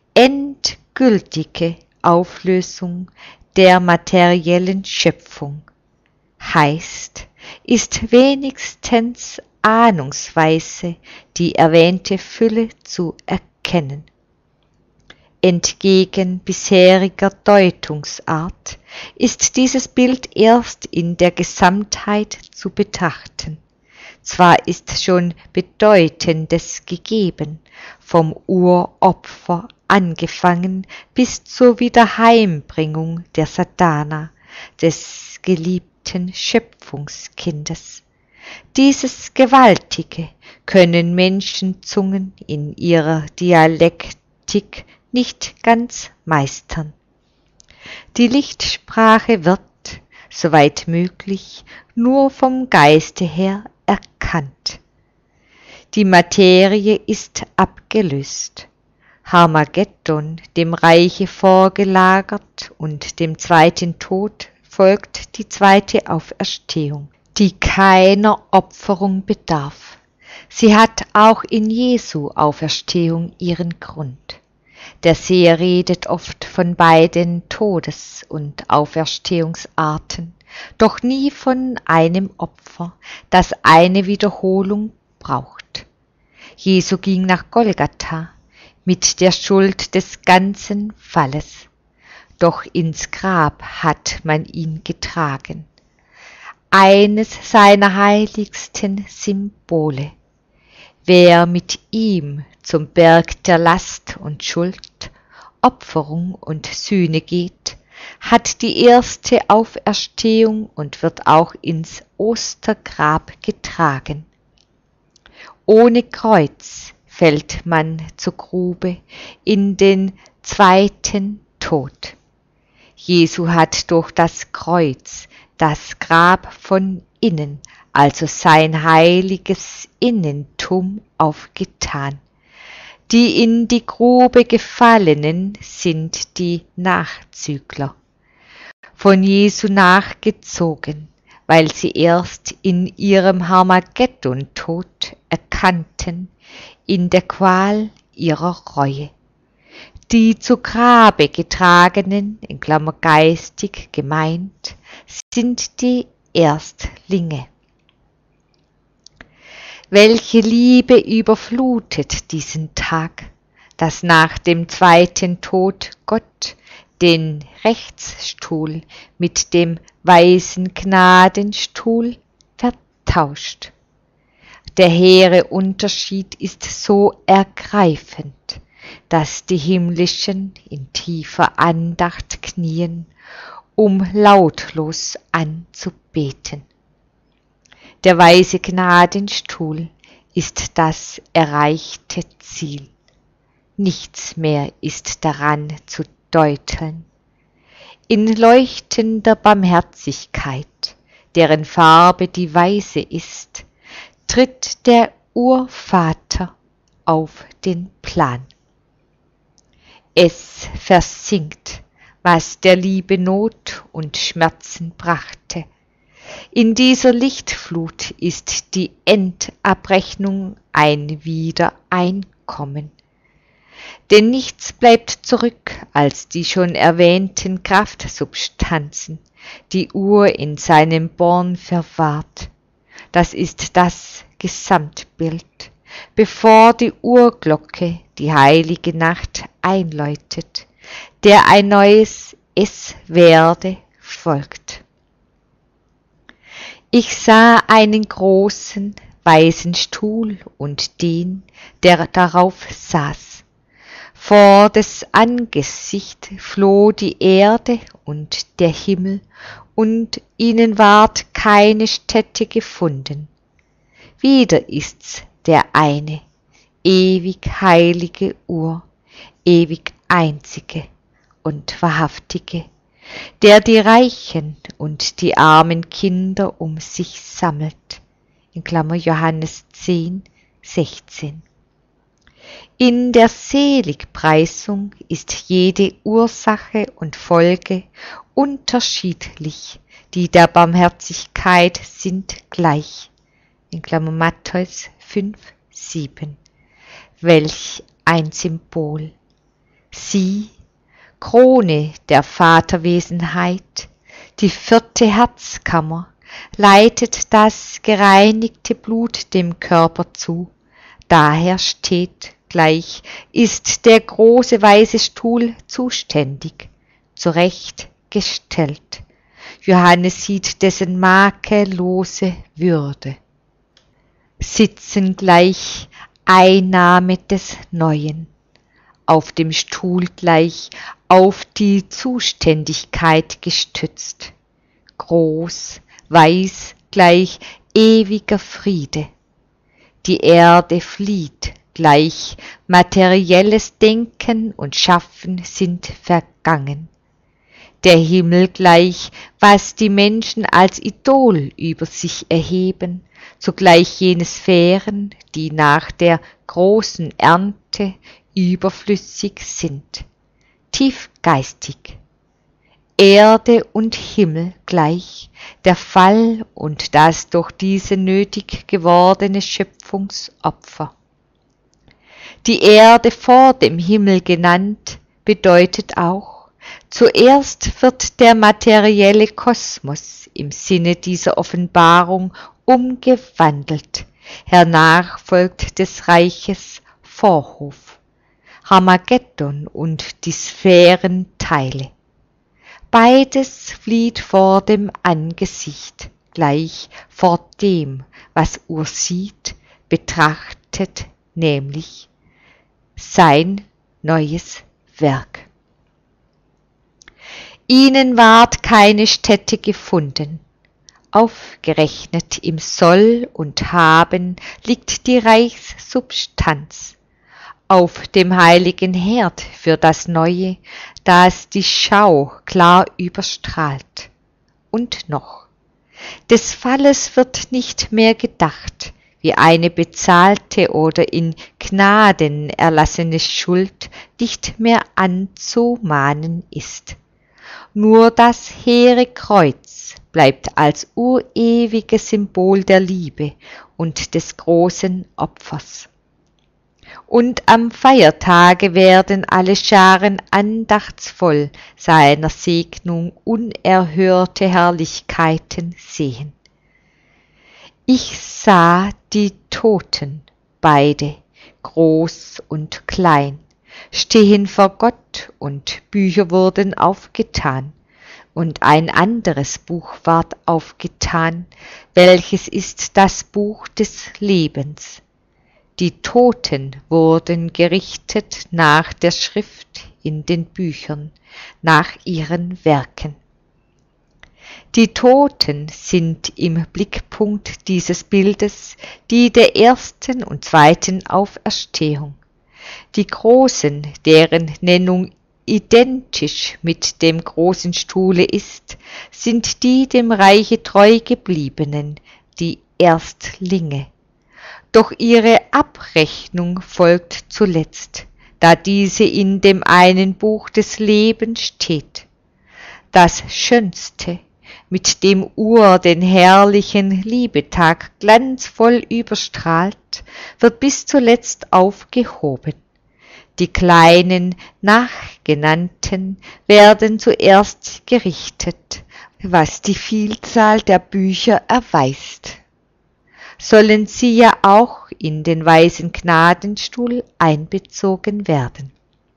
Endgültige Auflösung der materiellen Schöpfung heißt, ist wenigstens ahnungsweise die erwähnte Fülle zu erkennen. Entgegen bisheriger Deutungsart ist dieses Bild erst in der Gesamtheit zu betrachten. Zwar ist schon Bedeutendes gegeben, vom Uropfer angefangen bis zur Wiederheimbringung der Sadhana, des geliebten Schöpfungskindes. Dieses Gewaltige können Menschenzungen in ihrer Dialektik nicht ganz meistern. Die Lichtsprache wird, soweit möglich, nur vom Geiste her erkannt. Die Materie ist abgelöst, Harmageddon dem Reiche vorgelagert und dem zweiten Tod folgt die zweite Auferstehung, die keiner Opferung bedarf. Sie hat auch in Jesu Auferstehung ihren Grund. Der Seher redet oft von beiden Todes- und Auferstehungsarten, doch nie von einem Opfer, das eine Wiederholung braucht. Jesu ging nach Golgatha mit der Schuld des ganzen Falles, doch ins Grab hat man ihn getragen. Eines seiner heiligsten Symbole. Wer mit ihm zum Berg der Last und Schuld, Opferung und Sühne geht, hat die erste Auferstehung und wird auch ins Ostergrab getragen. Ohne Kreuz fällt man zur Grube in den zweiten Tod. Jesu hat durch das Kreuz das Grab von innen, also sein heiliges Innentum, aufgetan. Die in die Grube gefallenen sind die Nachzügler, von Jesu nachgezogen, weil sie erst in ihrem Harmageddon-Tod erkannten, in der Qual ihrer Reue. Die zu Grabe getragenen, in Klammer geistig gemeint, sind die Erstlinge. Welche Liebe überflutet diesen Tag, dass nach dem zweiten Tod Gott den Rechtsstuhl mit dem weisen Gnadenstuhl vertauscht. Der hehre Unterschied ist so ergreifend, dass die Himmlischen in tiefer Andacht knien, um lautlos anzubeten. Der weise Gnadenstuhl ist das erreichte Ziel. Nichts mehr ist daran zu deuteln. In leuchtender Barmherzigkeit, deren Farbe die Weiße ist, tritt der Urvater auf den Plan. Es versinkt, was der Liebe Not und Schmerzen brachte. In dieser Lichtflut ist die Endabrechnung ein Wiedereinkommen. Denn nichts bleibt zurück als die schon erwähnten Kraftsubstanzen, die Ur in seinem Born verwahrt. Das ist das Gesamtbild, bevor die Uhrglocke die heilige Nacht einläutet, der ein neues Es werde folgt. Ich sah einen großen, weißen Stuhl und den, der darauf saß. Vor des Angesicht floh die Erde und der Himmel, und ihnen ward keine Stätte gefunden. Wieder ist's der eine, ewig heilige Ur, ewig einzige und wahrhaftige, der die Reichen und die armen Kinder um sich sammelt. In Klammer Johannes zehn, sechzehn. In der Seligpreisung ist jede Ursache und Folge unterschiedlich, die der Barmherzigkeit sind gleich. In Klammer Matthäus fünf, sieben. Welch ein Symbol! Sie, Krone der Vaterwesenheit, die vierte Herzkammer, leitet das gereinigte Blut dem Körper zu, daher steht gleich ist der große weiße Stuhl zuständig, zurechtgestellt. Johannes sieht dessen makellose Würde. Sitzen gleich Einnahme des Neuen, auf dem Stuhl gleich auf die Zuständigkeit gestützt, groß, weiß gleich ewiger Friede. Die Erde flieht, gleich materielles Denken und Schaffen sind vergangen. Der Himmel gleich, was die Menschen als Idol über sich erheben, zugleich jene Sphären, die nach der großen Ernte überflüssig sind, tiefgeistig. Erde und Himmel gleich, der Fall und das durch diese nötig gewordene Schöpfungsopfer. Die Erde vor dem Himmel genannt, bedeutet auch, zuerst wird der materielle Kosmos im Sinne dieser Offenbarung umgewandelt, hernach folgt des Reiches Vorhof, Harmageddon und die Sphärenteile. Beides flieht vor dem Angesicht, gleich vor dem, was Ur sieht, betrachtet, nämlich sein neues Werk. Ihnen ward keine Stätte gefunden. Aufgerechnet im Soll und Haben liegt die Reichssubstanz. Auf dem heiligen Herd für das Neue, das die Schau klar überstrahlt. Und noch, des Falles wird nicht mehr gedacht, wie eine bezahlte oder in Gnaden erlassene Schuld nicht mehr anzumahnen ist. Nur das hehre Kreuz bleibt als urewiges Symbol der Liebe und des großen Opfers. Und am Feiertage werden alle Scharen andachtsvoll seiner Segnung unerhörte Herrlichkeiten sehen. Ich sah die Toten, beide, groß und klein, stehen vor Gott, und Bücher wurden aufgetan, und ein anderes Buch ward aufgetan, welches ist das Buch des Lebens. Die Toten wurden gerichtet nach der Schrift in den Büchern, nach ihren Werken. Die Toten sind im Blickpunkt dieses Bildes die der ersten und zweiten Auferstehung. Die Großen, deren Nennung identisch mit dem großen Stuhle ist, sind die dem Reiche treu gebliebenen, die Erstlinge. Doch ihre Abrechnung folgt zuletzt, da diese in dem einen Buch des Lebens steht. Das Schönste, mit dem Ur den herrlichen Liebetag glanzvoll überstrahlt, wird bis zuletzt aufgehoben. Die kleinen Nachgenannten werden zuerst gerichtet, was die Vielzahl der Bücher erweist. Sollen sie ja auch in den weißen Gnadenstuhl einbezogen werden.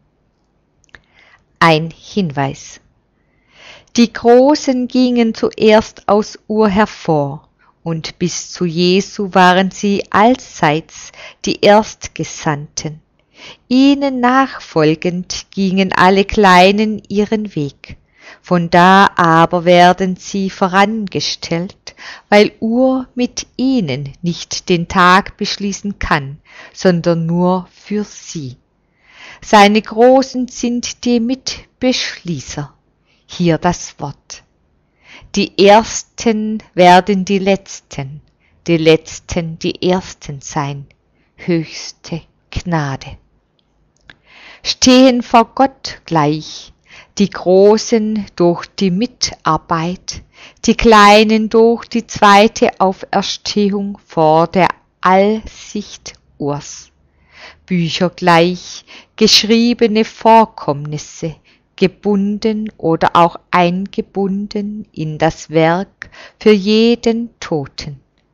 Ein Hinweis. Die Großen gingen zuerst aus Ur hervor, und bis zu Jesu waren sie allseits die Erstgesandten. Ihnen nachfolgend gingen alle Kleinen ihren Weg. Von da aber werden sie vorangestellt, weil Ur mit ihnen nicht den Tag beschließen kann, sondern nur für sie. Seine Großen sind die Mitbeschließer. Hier das Wort. Die Ersten werden die Letzten, die Letzten die Ersten sein. Höchste Gnade. Stehen vor Gott gleich, die Großen durch die Mitarbeit, die Kleinen durch die zweite Auferstehung vor der Allsicht Urs. Bücher gleich, geschriebene Vorkommnisse, gebunden oder auch eingebunden in das Werk für jeden Toten.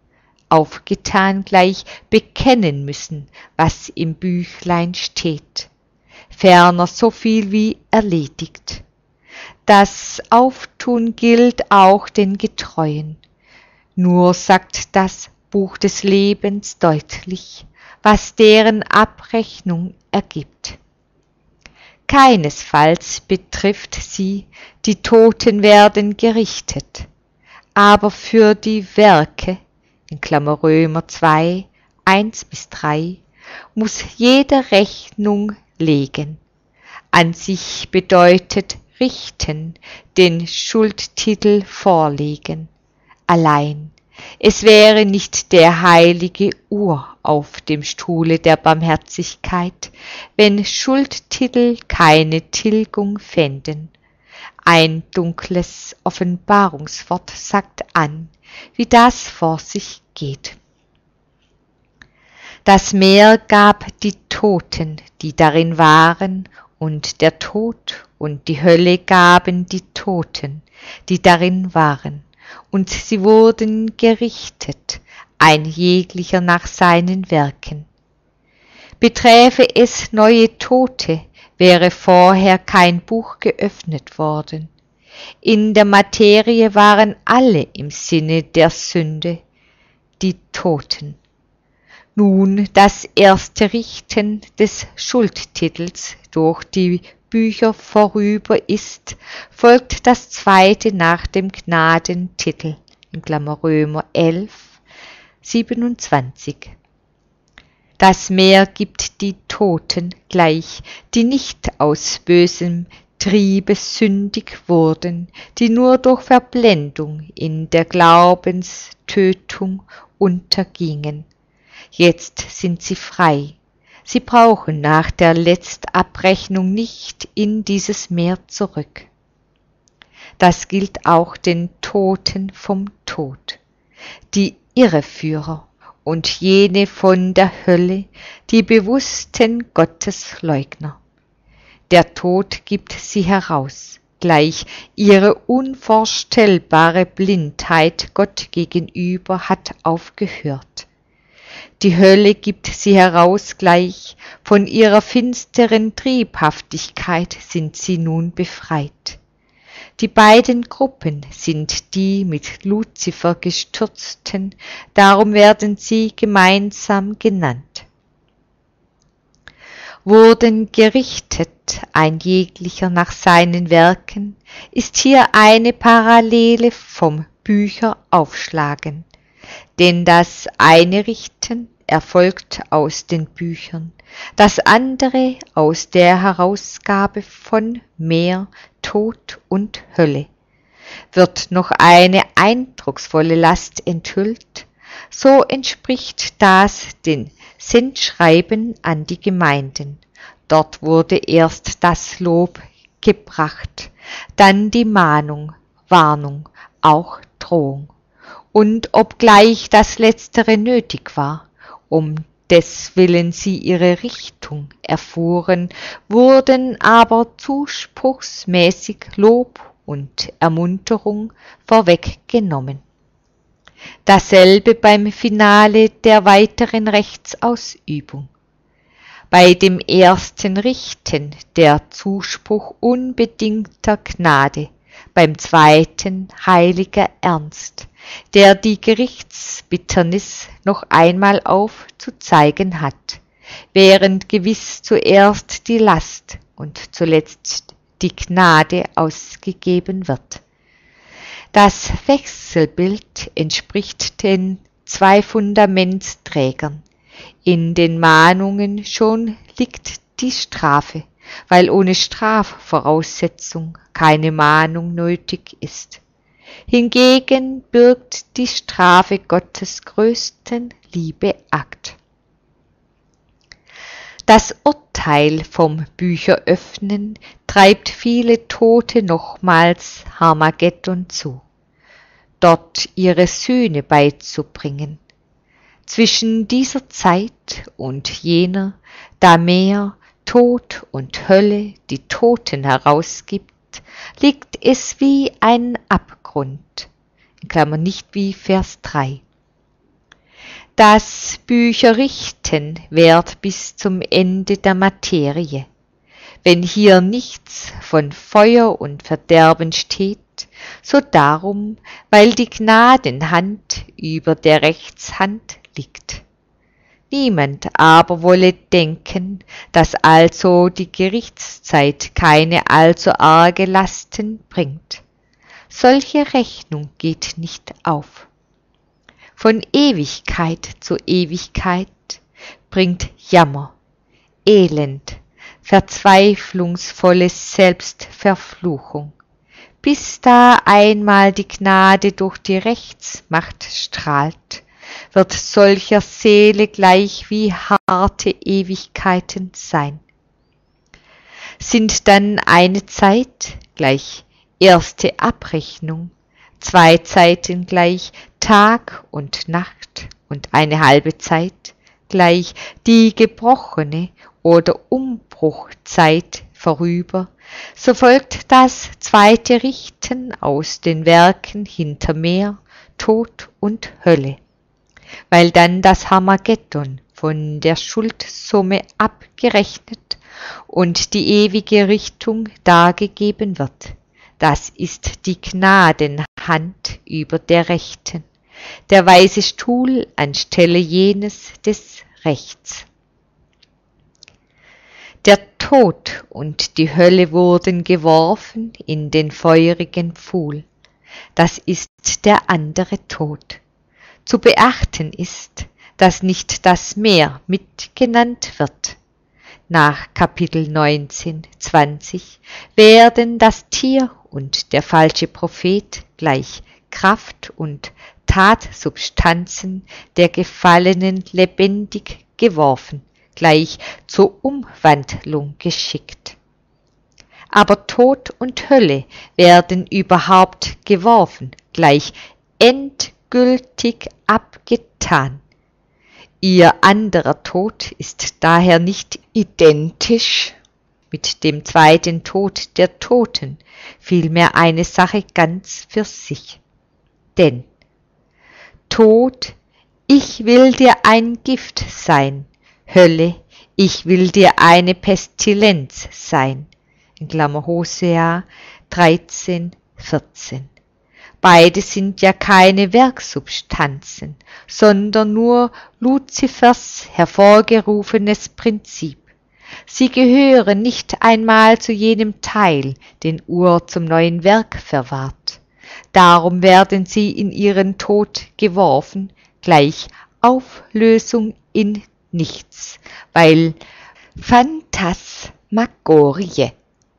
aufgetan gleich bekennen müssen, was im Büchlein steht, ferner so viel wie erledigt. Das Auftun gilt auch den Getreuen, nur sagt das Buch des Lebens deutlich, was deren Abrechnung ergibt. Keinesfalls betrifft sie, die Toten werden gerichtet, aber für die Werke, in Klammer Römer zwei, eins bis drei, muss jede Rechnung legen. An sich bedeutet richten, den Schuldtitel vorlegen. Allein, es wäre nicht der heilige Ur auf dem Stuhle der Barmherzigkeit, wenn Schuldtitel keine Tilgung fänden. Ein dunkles Offenbarungswort sagt an, wie das vor sich geht. Das Meer gab die Toten, die darin waren, und der Tod und die Hölle gaben die Toten, die darin waren, und sie wurden gerichtet, ein jeglicher nach seinen Werken. Beträfe es neue Tote, wäre vorher kein Buch geöffnet worden. In der Materie waren alle im Sinne der Sünde, die Toten. Nun das erste Richten des Schuldtitels durch die Bücher vorüber ist, folgt das zweite nach dem Gnadentitel, in Klammer Römer elf, siebenundzwanzig. Das Meer gibt die Toten gleich, die nicht aus bösem Triebe sündig wurden, die nur durch Verblendung in der Glaubenstötung untergingen. Jetzt sind sie frei. Sie brauchen nach der Letztabrechnung nicht in dieses Meer zurück. Das gilt auch den Toten vom Tod, die Irreführer und jene von der Hölle, die bewussten Gottesleugner. Der Tod gibt sie heraus, gleich ihre unvorstellbare Blindheit Gott gegenüber hat aufgehört. Die Hölle gibt sie heraus, gleich von ihrer finsteren Triebhaftigkeit sind sie nun befreit. Die beiden Gruppen sind die mit Luzifer gestürzten, darum werden sie gemeinsam genannt. Wurden gerichtet ein jeglicher nach seinen Werken, ist hier eine Parallele vom Bücheraufschlagen. Denn das eine Richten erfolgt aus den Büchern, das andere aus der Herausgabe von Meer, Tod und Hölle. Wird noch eine eindrucksvolle Last enthüllt, so entspricht das den Sendschreiben an die Gemeinden. Dort wurde erst das Lob gebracht, dann die Mahnung, Warnung, auch Drohung. Und obgleich das Letztere nötig war, um deswillen sie ihre Richtung erfuhren, wurden aber zuspruchsmäßig Lob und Ermunterung vorweggenommen. Dasselbe beim Finale der weiteren Rechtsausübung. Bei dem ersten Richten der Zuspruch unbedingter Gnade, beim zweiten heiliger Ernst, der die Gerichtsbitternis noch einmal aufzuzeigen hat, während gewiss zuerst die Last und zuletzt die Gnade ausgegeben wird. Das Wechselbild entspricht den zwei Fundamentsträgern. In den Mahnungen schon liegt die Strafe, weil ohne Strafvoraussetzung keine Mahnung nötig ist. Hingegen birgt die Strafe Gottes größten Liebeakt. Das Urteil vom Bücheröffnen treibt viele Tote nochmals Harmageddon zu, dort ihre Sühne beizubringen. Zwischen dieser Zeit und jener, da Meer, Tod und Hölle die Toten herausgibt, liegt es wie ein Abgrund, in Klammern nicht wie Vers drei. Das Bücher richten währt bis zum Ende der Materie. Wenn hier nichts von Feuer und Verderben steht, so darum, weil die Gnadenhand über der Rechtshand liegt. Niemand aber wolle denken, dass also die Gerichtszeit keine allzu arge Lasten bringt. Solche Rechnung geht nicht auf. Von Ewigkeit zu Ewigkeit bringt Jammer, Elend, verzweiflungsvolle Selbstverfluchung, bis da einmal die Gnade durch die Rechtsmacht strahlt, wird solcher Seele gleich wie harte Ewigkeiten sein. Sind dann eine Zeit gleich erste Abrechnung, zwei Zeiten gleich Tag und Nacht und eine halbe Zeit gleich die gebrochene oder Umbruchzeit vorüber, so folgt das zweite Richten aus den Werken hinter Meer, Tod und Hölle, weil dann das Harmageddon von der Schuldsumme abgerechnet und die ewige Richtung dargegeben wird. Das ist die Gnadenhand über der Rechten, der weise Stuhl anstelle jenes des Rechts. Der Tod und die Hölle wurden geworfen in den feurigen Pfuhl. Das ist der andere Tod. Zu beachten ist, dass nicht das Meer mitgenannt wird. Nach Kapitel neunzehn, zwanzig werden das Tier und der falsche Prophet gleich Kraft und Tatsubstanzen der Gefallenen lebendig geworfen, gleich zur Umwandlung geschickt. Aber Tod und Hölle werden überhaupt geworfen, gleich endgültig abgetan. Ihr anderer Tod ist daher nicht identisch mit dem zweiten Tod der Toten, vielmehr eine Sache ganz für sich. Denn Tod, ich will dir ein Gift sein, Hölle, ich will dir eine Pestilenz sein. In Klammer Hosea dreizehn, vierzehn. Beide sind ja keine Werksubstanzen, sondern nur Luzifers hervorgerufenes Prinzip. Sie gehören nicht einmal zu jenem Teil, den Ur zum neuen Werk verwahrt. Darum werden sie in ihren Tod geworfen, gleich Auflösung in nichts, weil Phantasmagorie.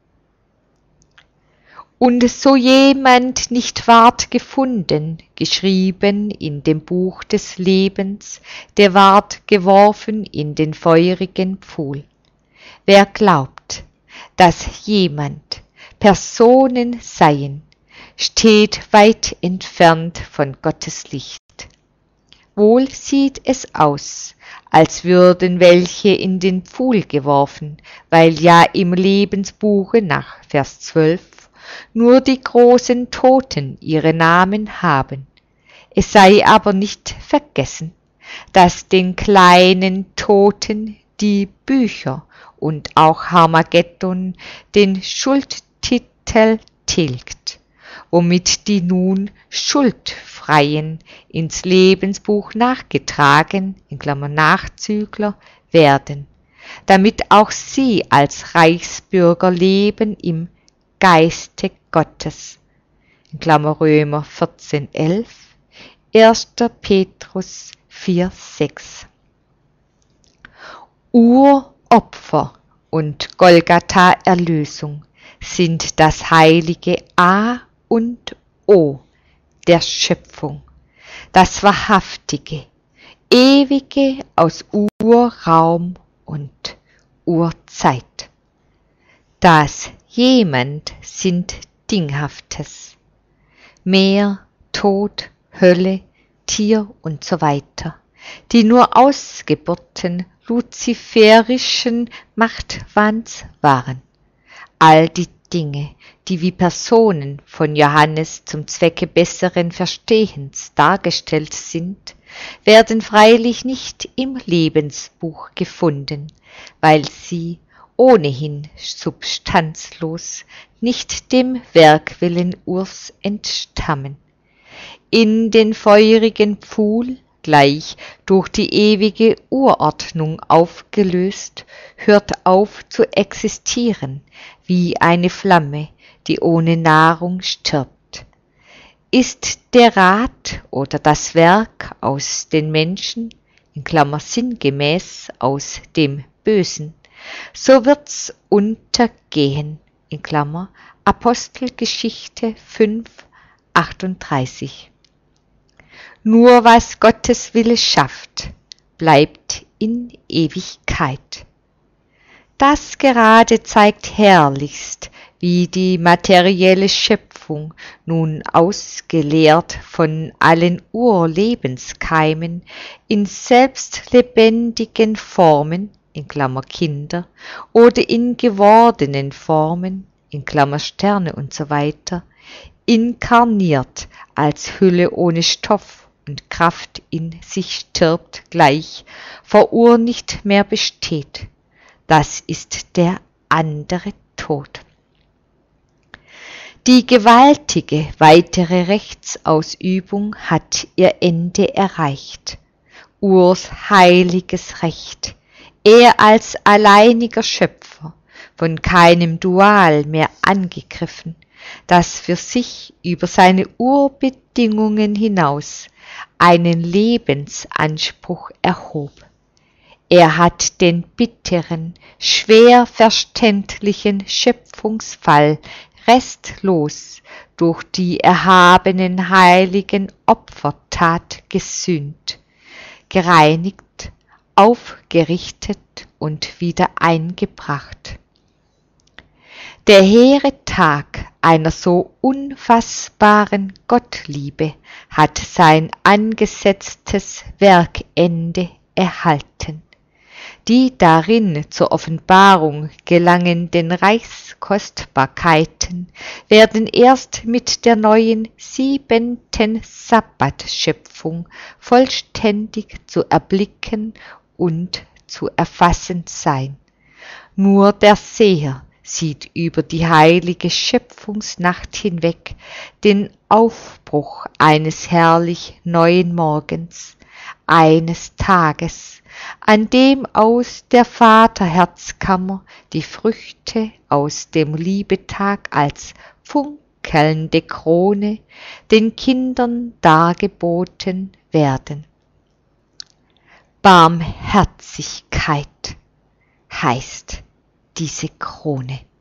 Und so jemand nicht ward gefunden, geschrieben in dem Buch des Lebens, der ward geworfen in den feurigen Pfuhl. Wer glaubt, dass jemand Personen seien, steht weit entfernt von Gottes Licht. Wohl sieht es aus, als würden welche in den Pfuhl geworfen, weil ja im Lebensbuche nach Vers zwölf nur die großen Toten ihre Namen haben. Es sei aber nicht vergessen, dass den kleinen Toten die Bücher und auch Harmageddon den Schuldtitel tilgt, womit die nun Schuldfreien ins Lebensbuch nachgetragen, in Klammer Nachzügler, werden, damit auch sie als Reichsbürger leben im Geiste Gottes. In Klammer Römer vierzehn, elf, erster Petrus vier, sechs. Uropfer und Golgatha-Erlösung sind das heilige A und O der Schöpfung, das Wahrhaftige, Ewige aus Urraum und Urzeit. Das Jemand sind Dinghaftes, Meer, Tod, Hölle, Tier und so weiter, die nur Ausgeburten luziferischen Machtwahns waren. All die Dinge, die wie Personen von Johannes zum Zwecke besseren Verstehens dargestellt sind, werden freilich nicht im Lebensbuch gefunden, weil sie, ohnehin substanzlos, nicht dem Werkwillen Urs entstammen. In den feurigen Pfuhl, gleich durch die ewige Urordnung aufgelöst, hört auf zu existieren, wie eine Flamme, die ohne Nahrung stirbt. Ist der Rat oder das Werk aus den Menschen, in Klammer sinngemäß aus dem Bösen, so wird's untergehen, in Klammer Apostelgeschichte fünf, achtunddreißig. Nur was Gottes Wille schafft, bleibt in Ewigkeit. Das gerade zeigt herrlichst, wie die materielle Schöpfung, nun ausgeleert von allen Urlebenskeimen, in selbstlebendigen Formen, in Klammer Kinder, oder in gewordenen Formen, in Klammer Sterne und so weiter, inkarniert als Hülle ohne Stoff und Kraft in sich stirbt gleich, vor Ur nicht mehr besteht. Das ist der andere Tod. Die gewaltige weitere Rechtsausübung hat ihr Ende erreicht. Urs heiliges Recht, er als alleiniger Schöpfer, von keinem Dual mehr angegriffen, das für sich über seine Urbedingungen hinaus einen Lebensanspruch erhob. Er hat den bitteren, schwer verständlichen Schöpfungsfall restlos durch die erhabenen heiligen Opfertat gesühnt, gereinigt, aufgerichtet und wieder eingebracht. Der hehre Tag einer so unfassbaren Gottliebe hat sein angesetztes Werkende erhalten. Die darin zur Offenbarung gelangenden Reichskostbarkeiten werden erst mit der neuen siebenten Sabbatschöpfung vollständig zu erblicken und zu erfassen sein. Nur der Seher sieht über die heilige Schöpfungsnacht hinweg den Aufbruch eines herrlich neuen Morgens, eines Tages, an dem aus der Vaterherzkammer die Früchte aus dem Liebetag als funkelnde Krone den Kindern dargeboten werden. Barmherzigkeit heißt diese Krone.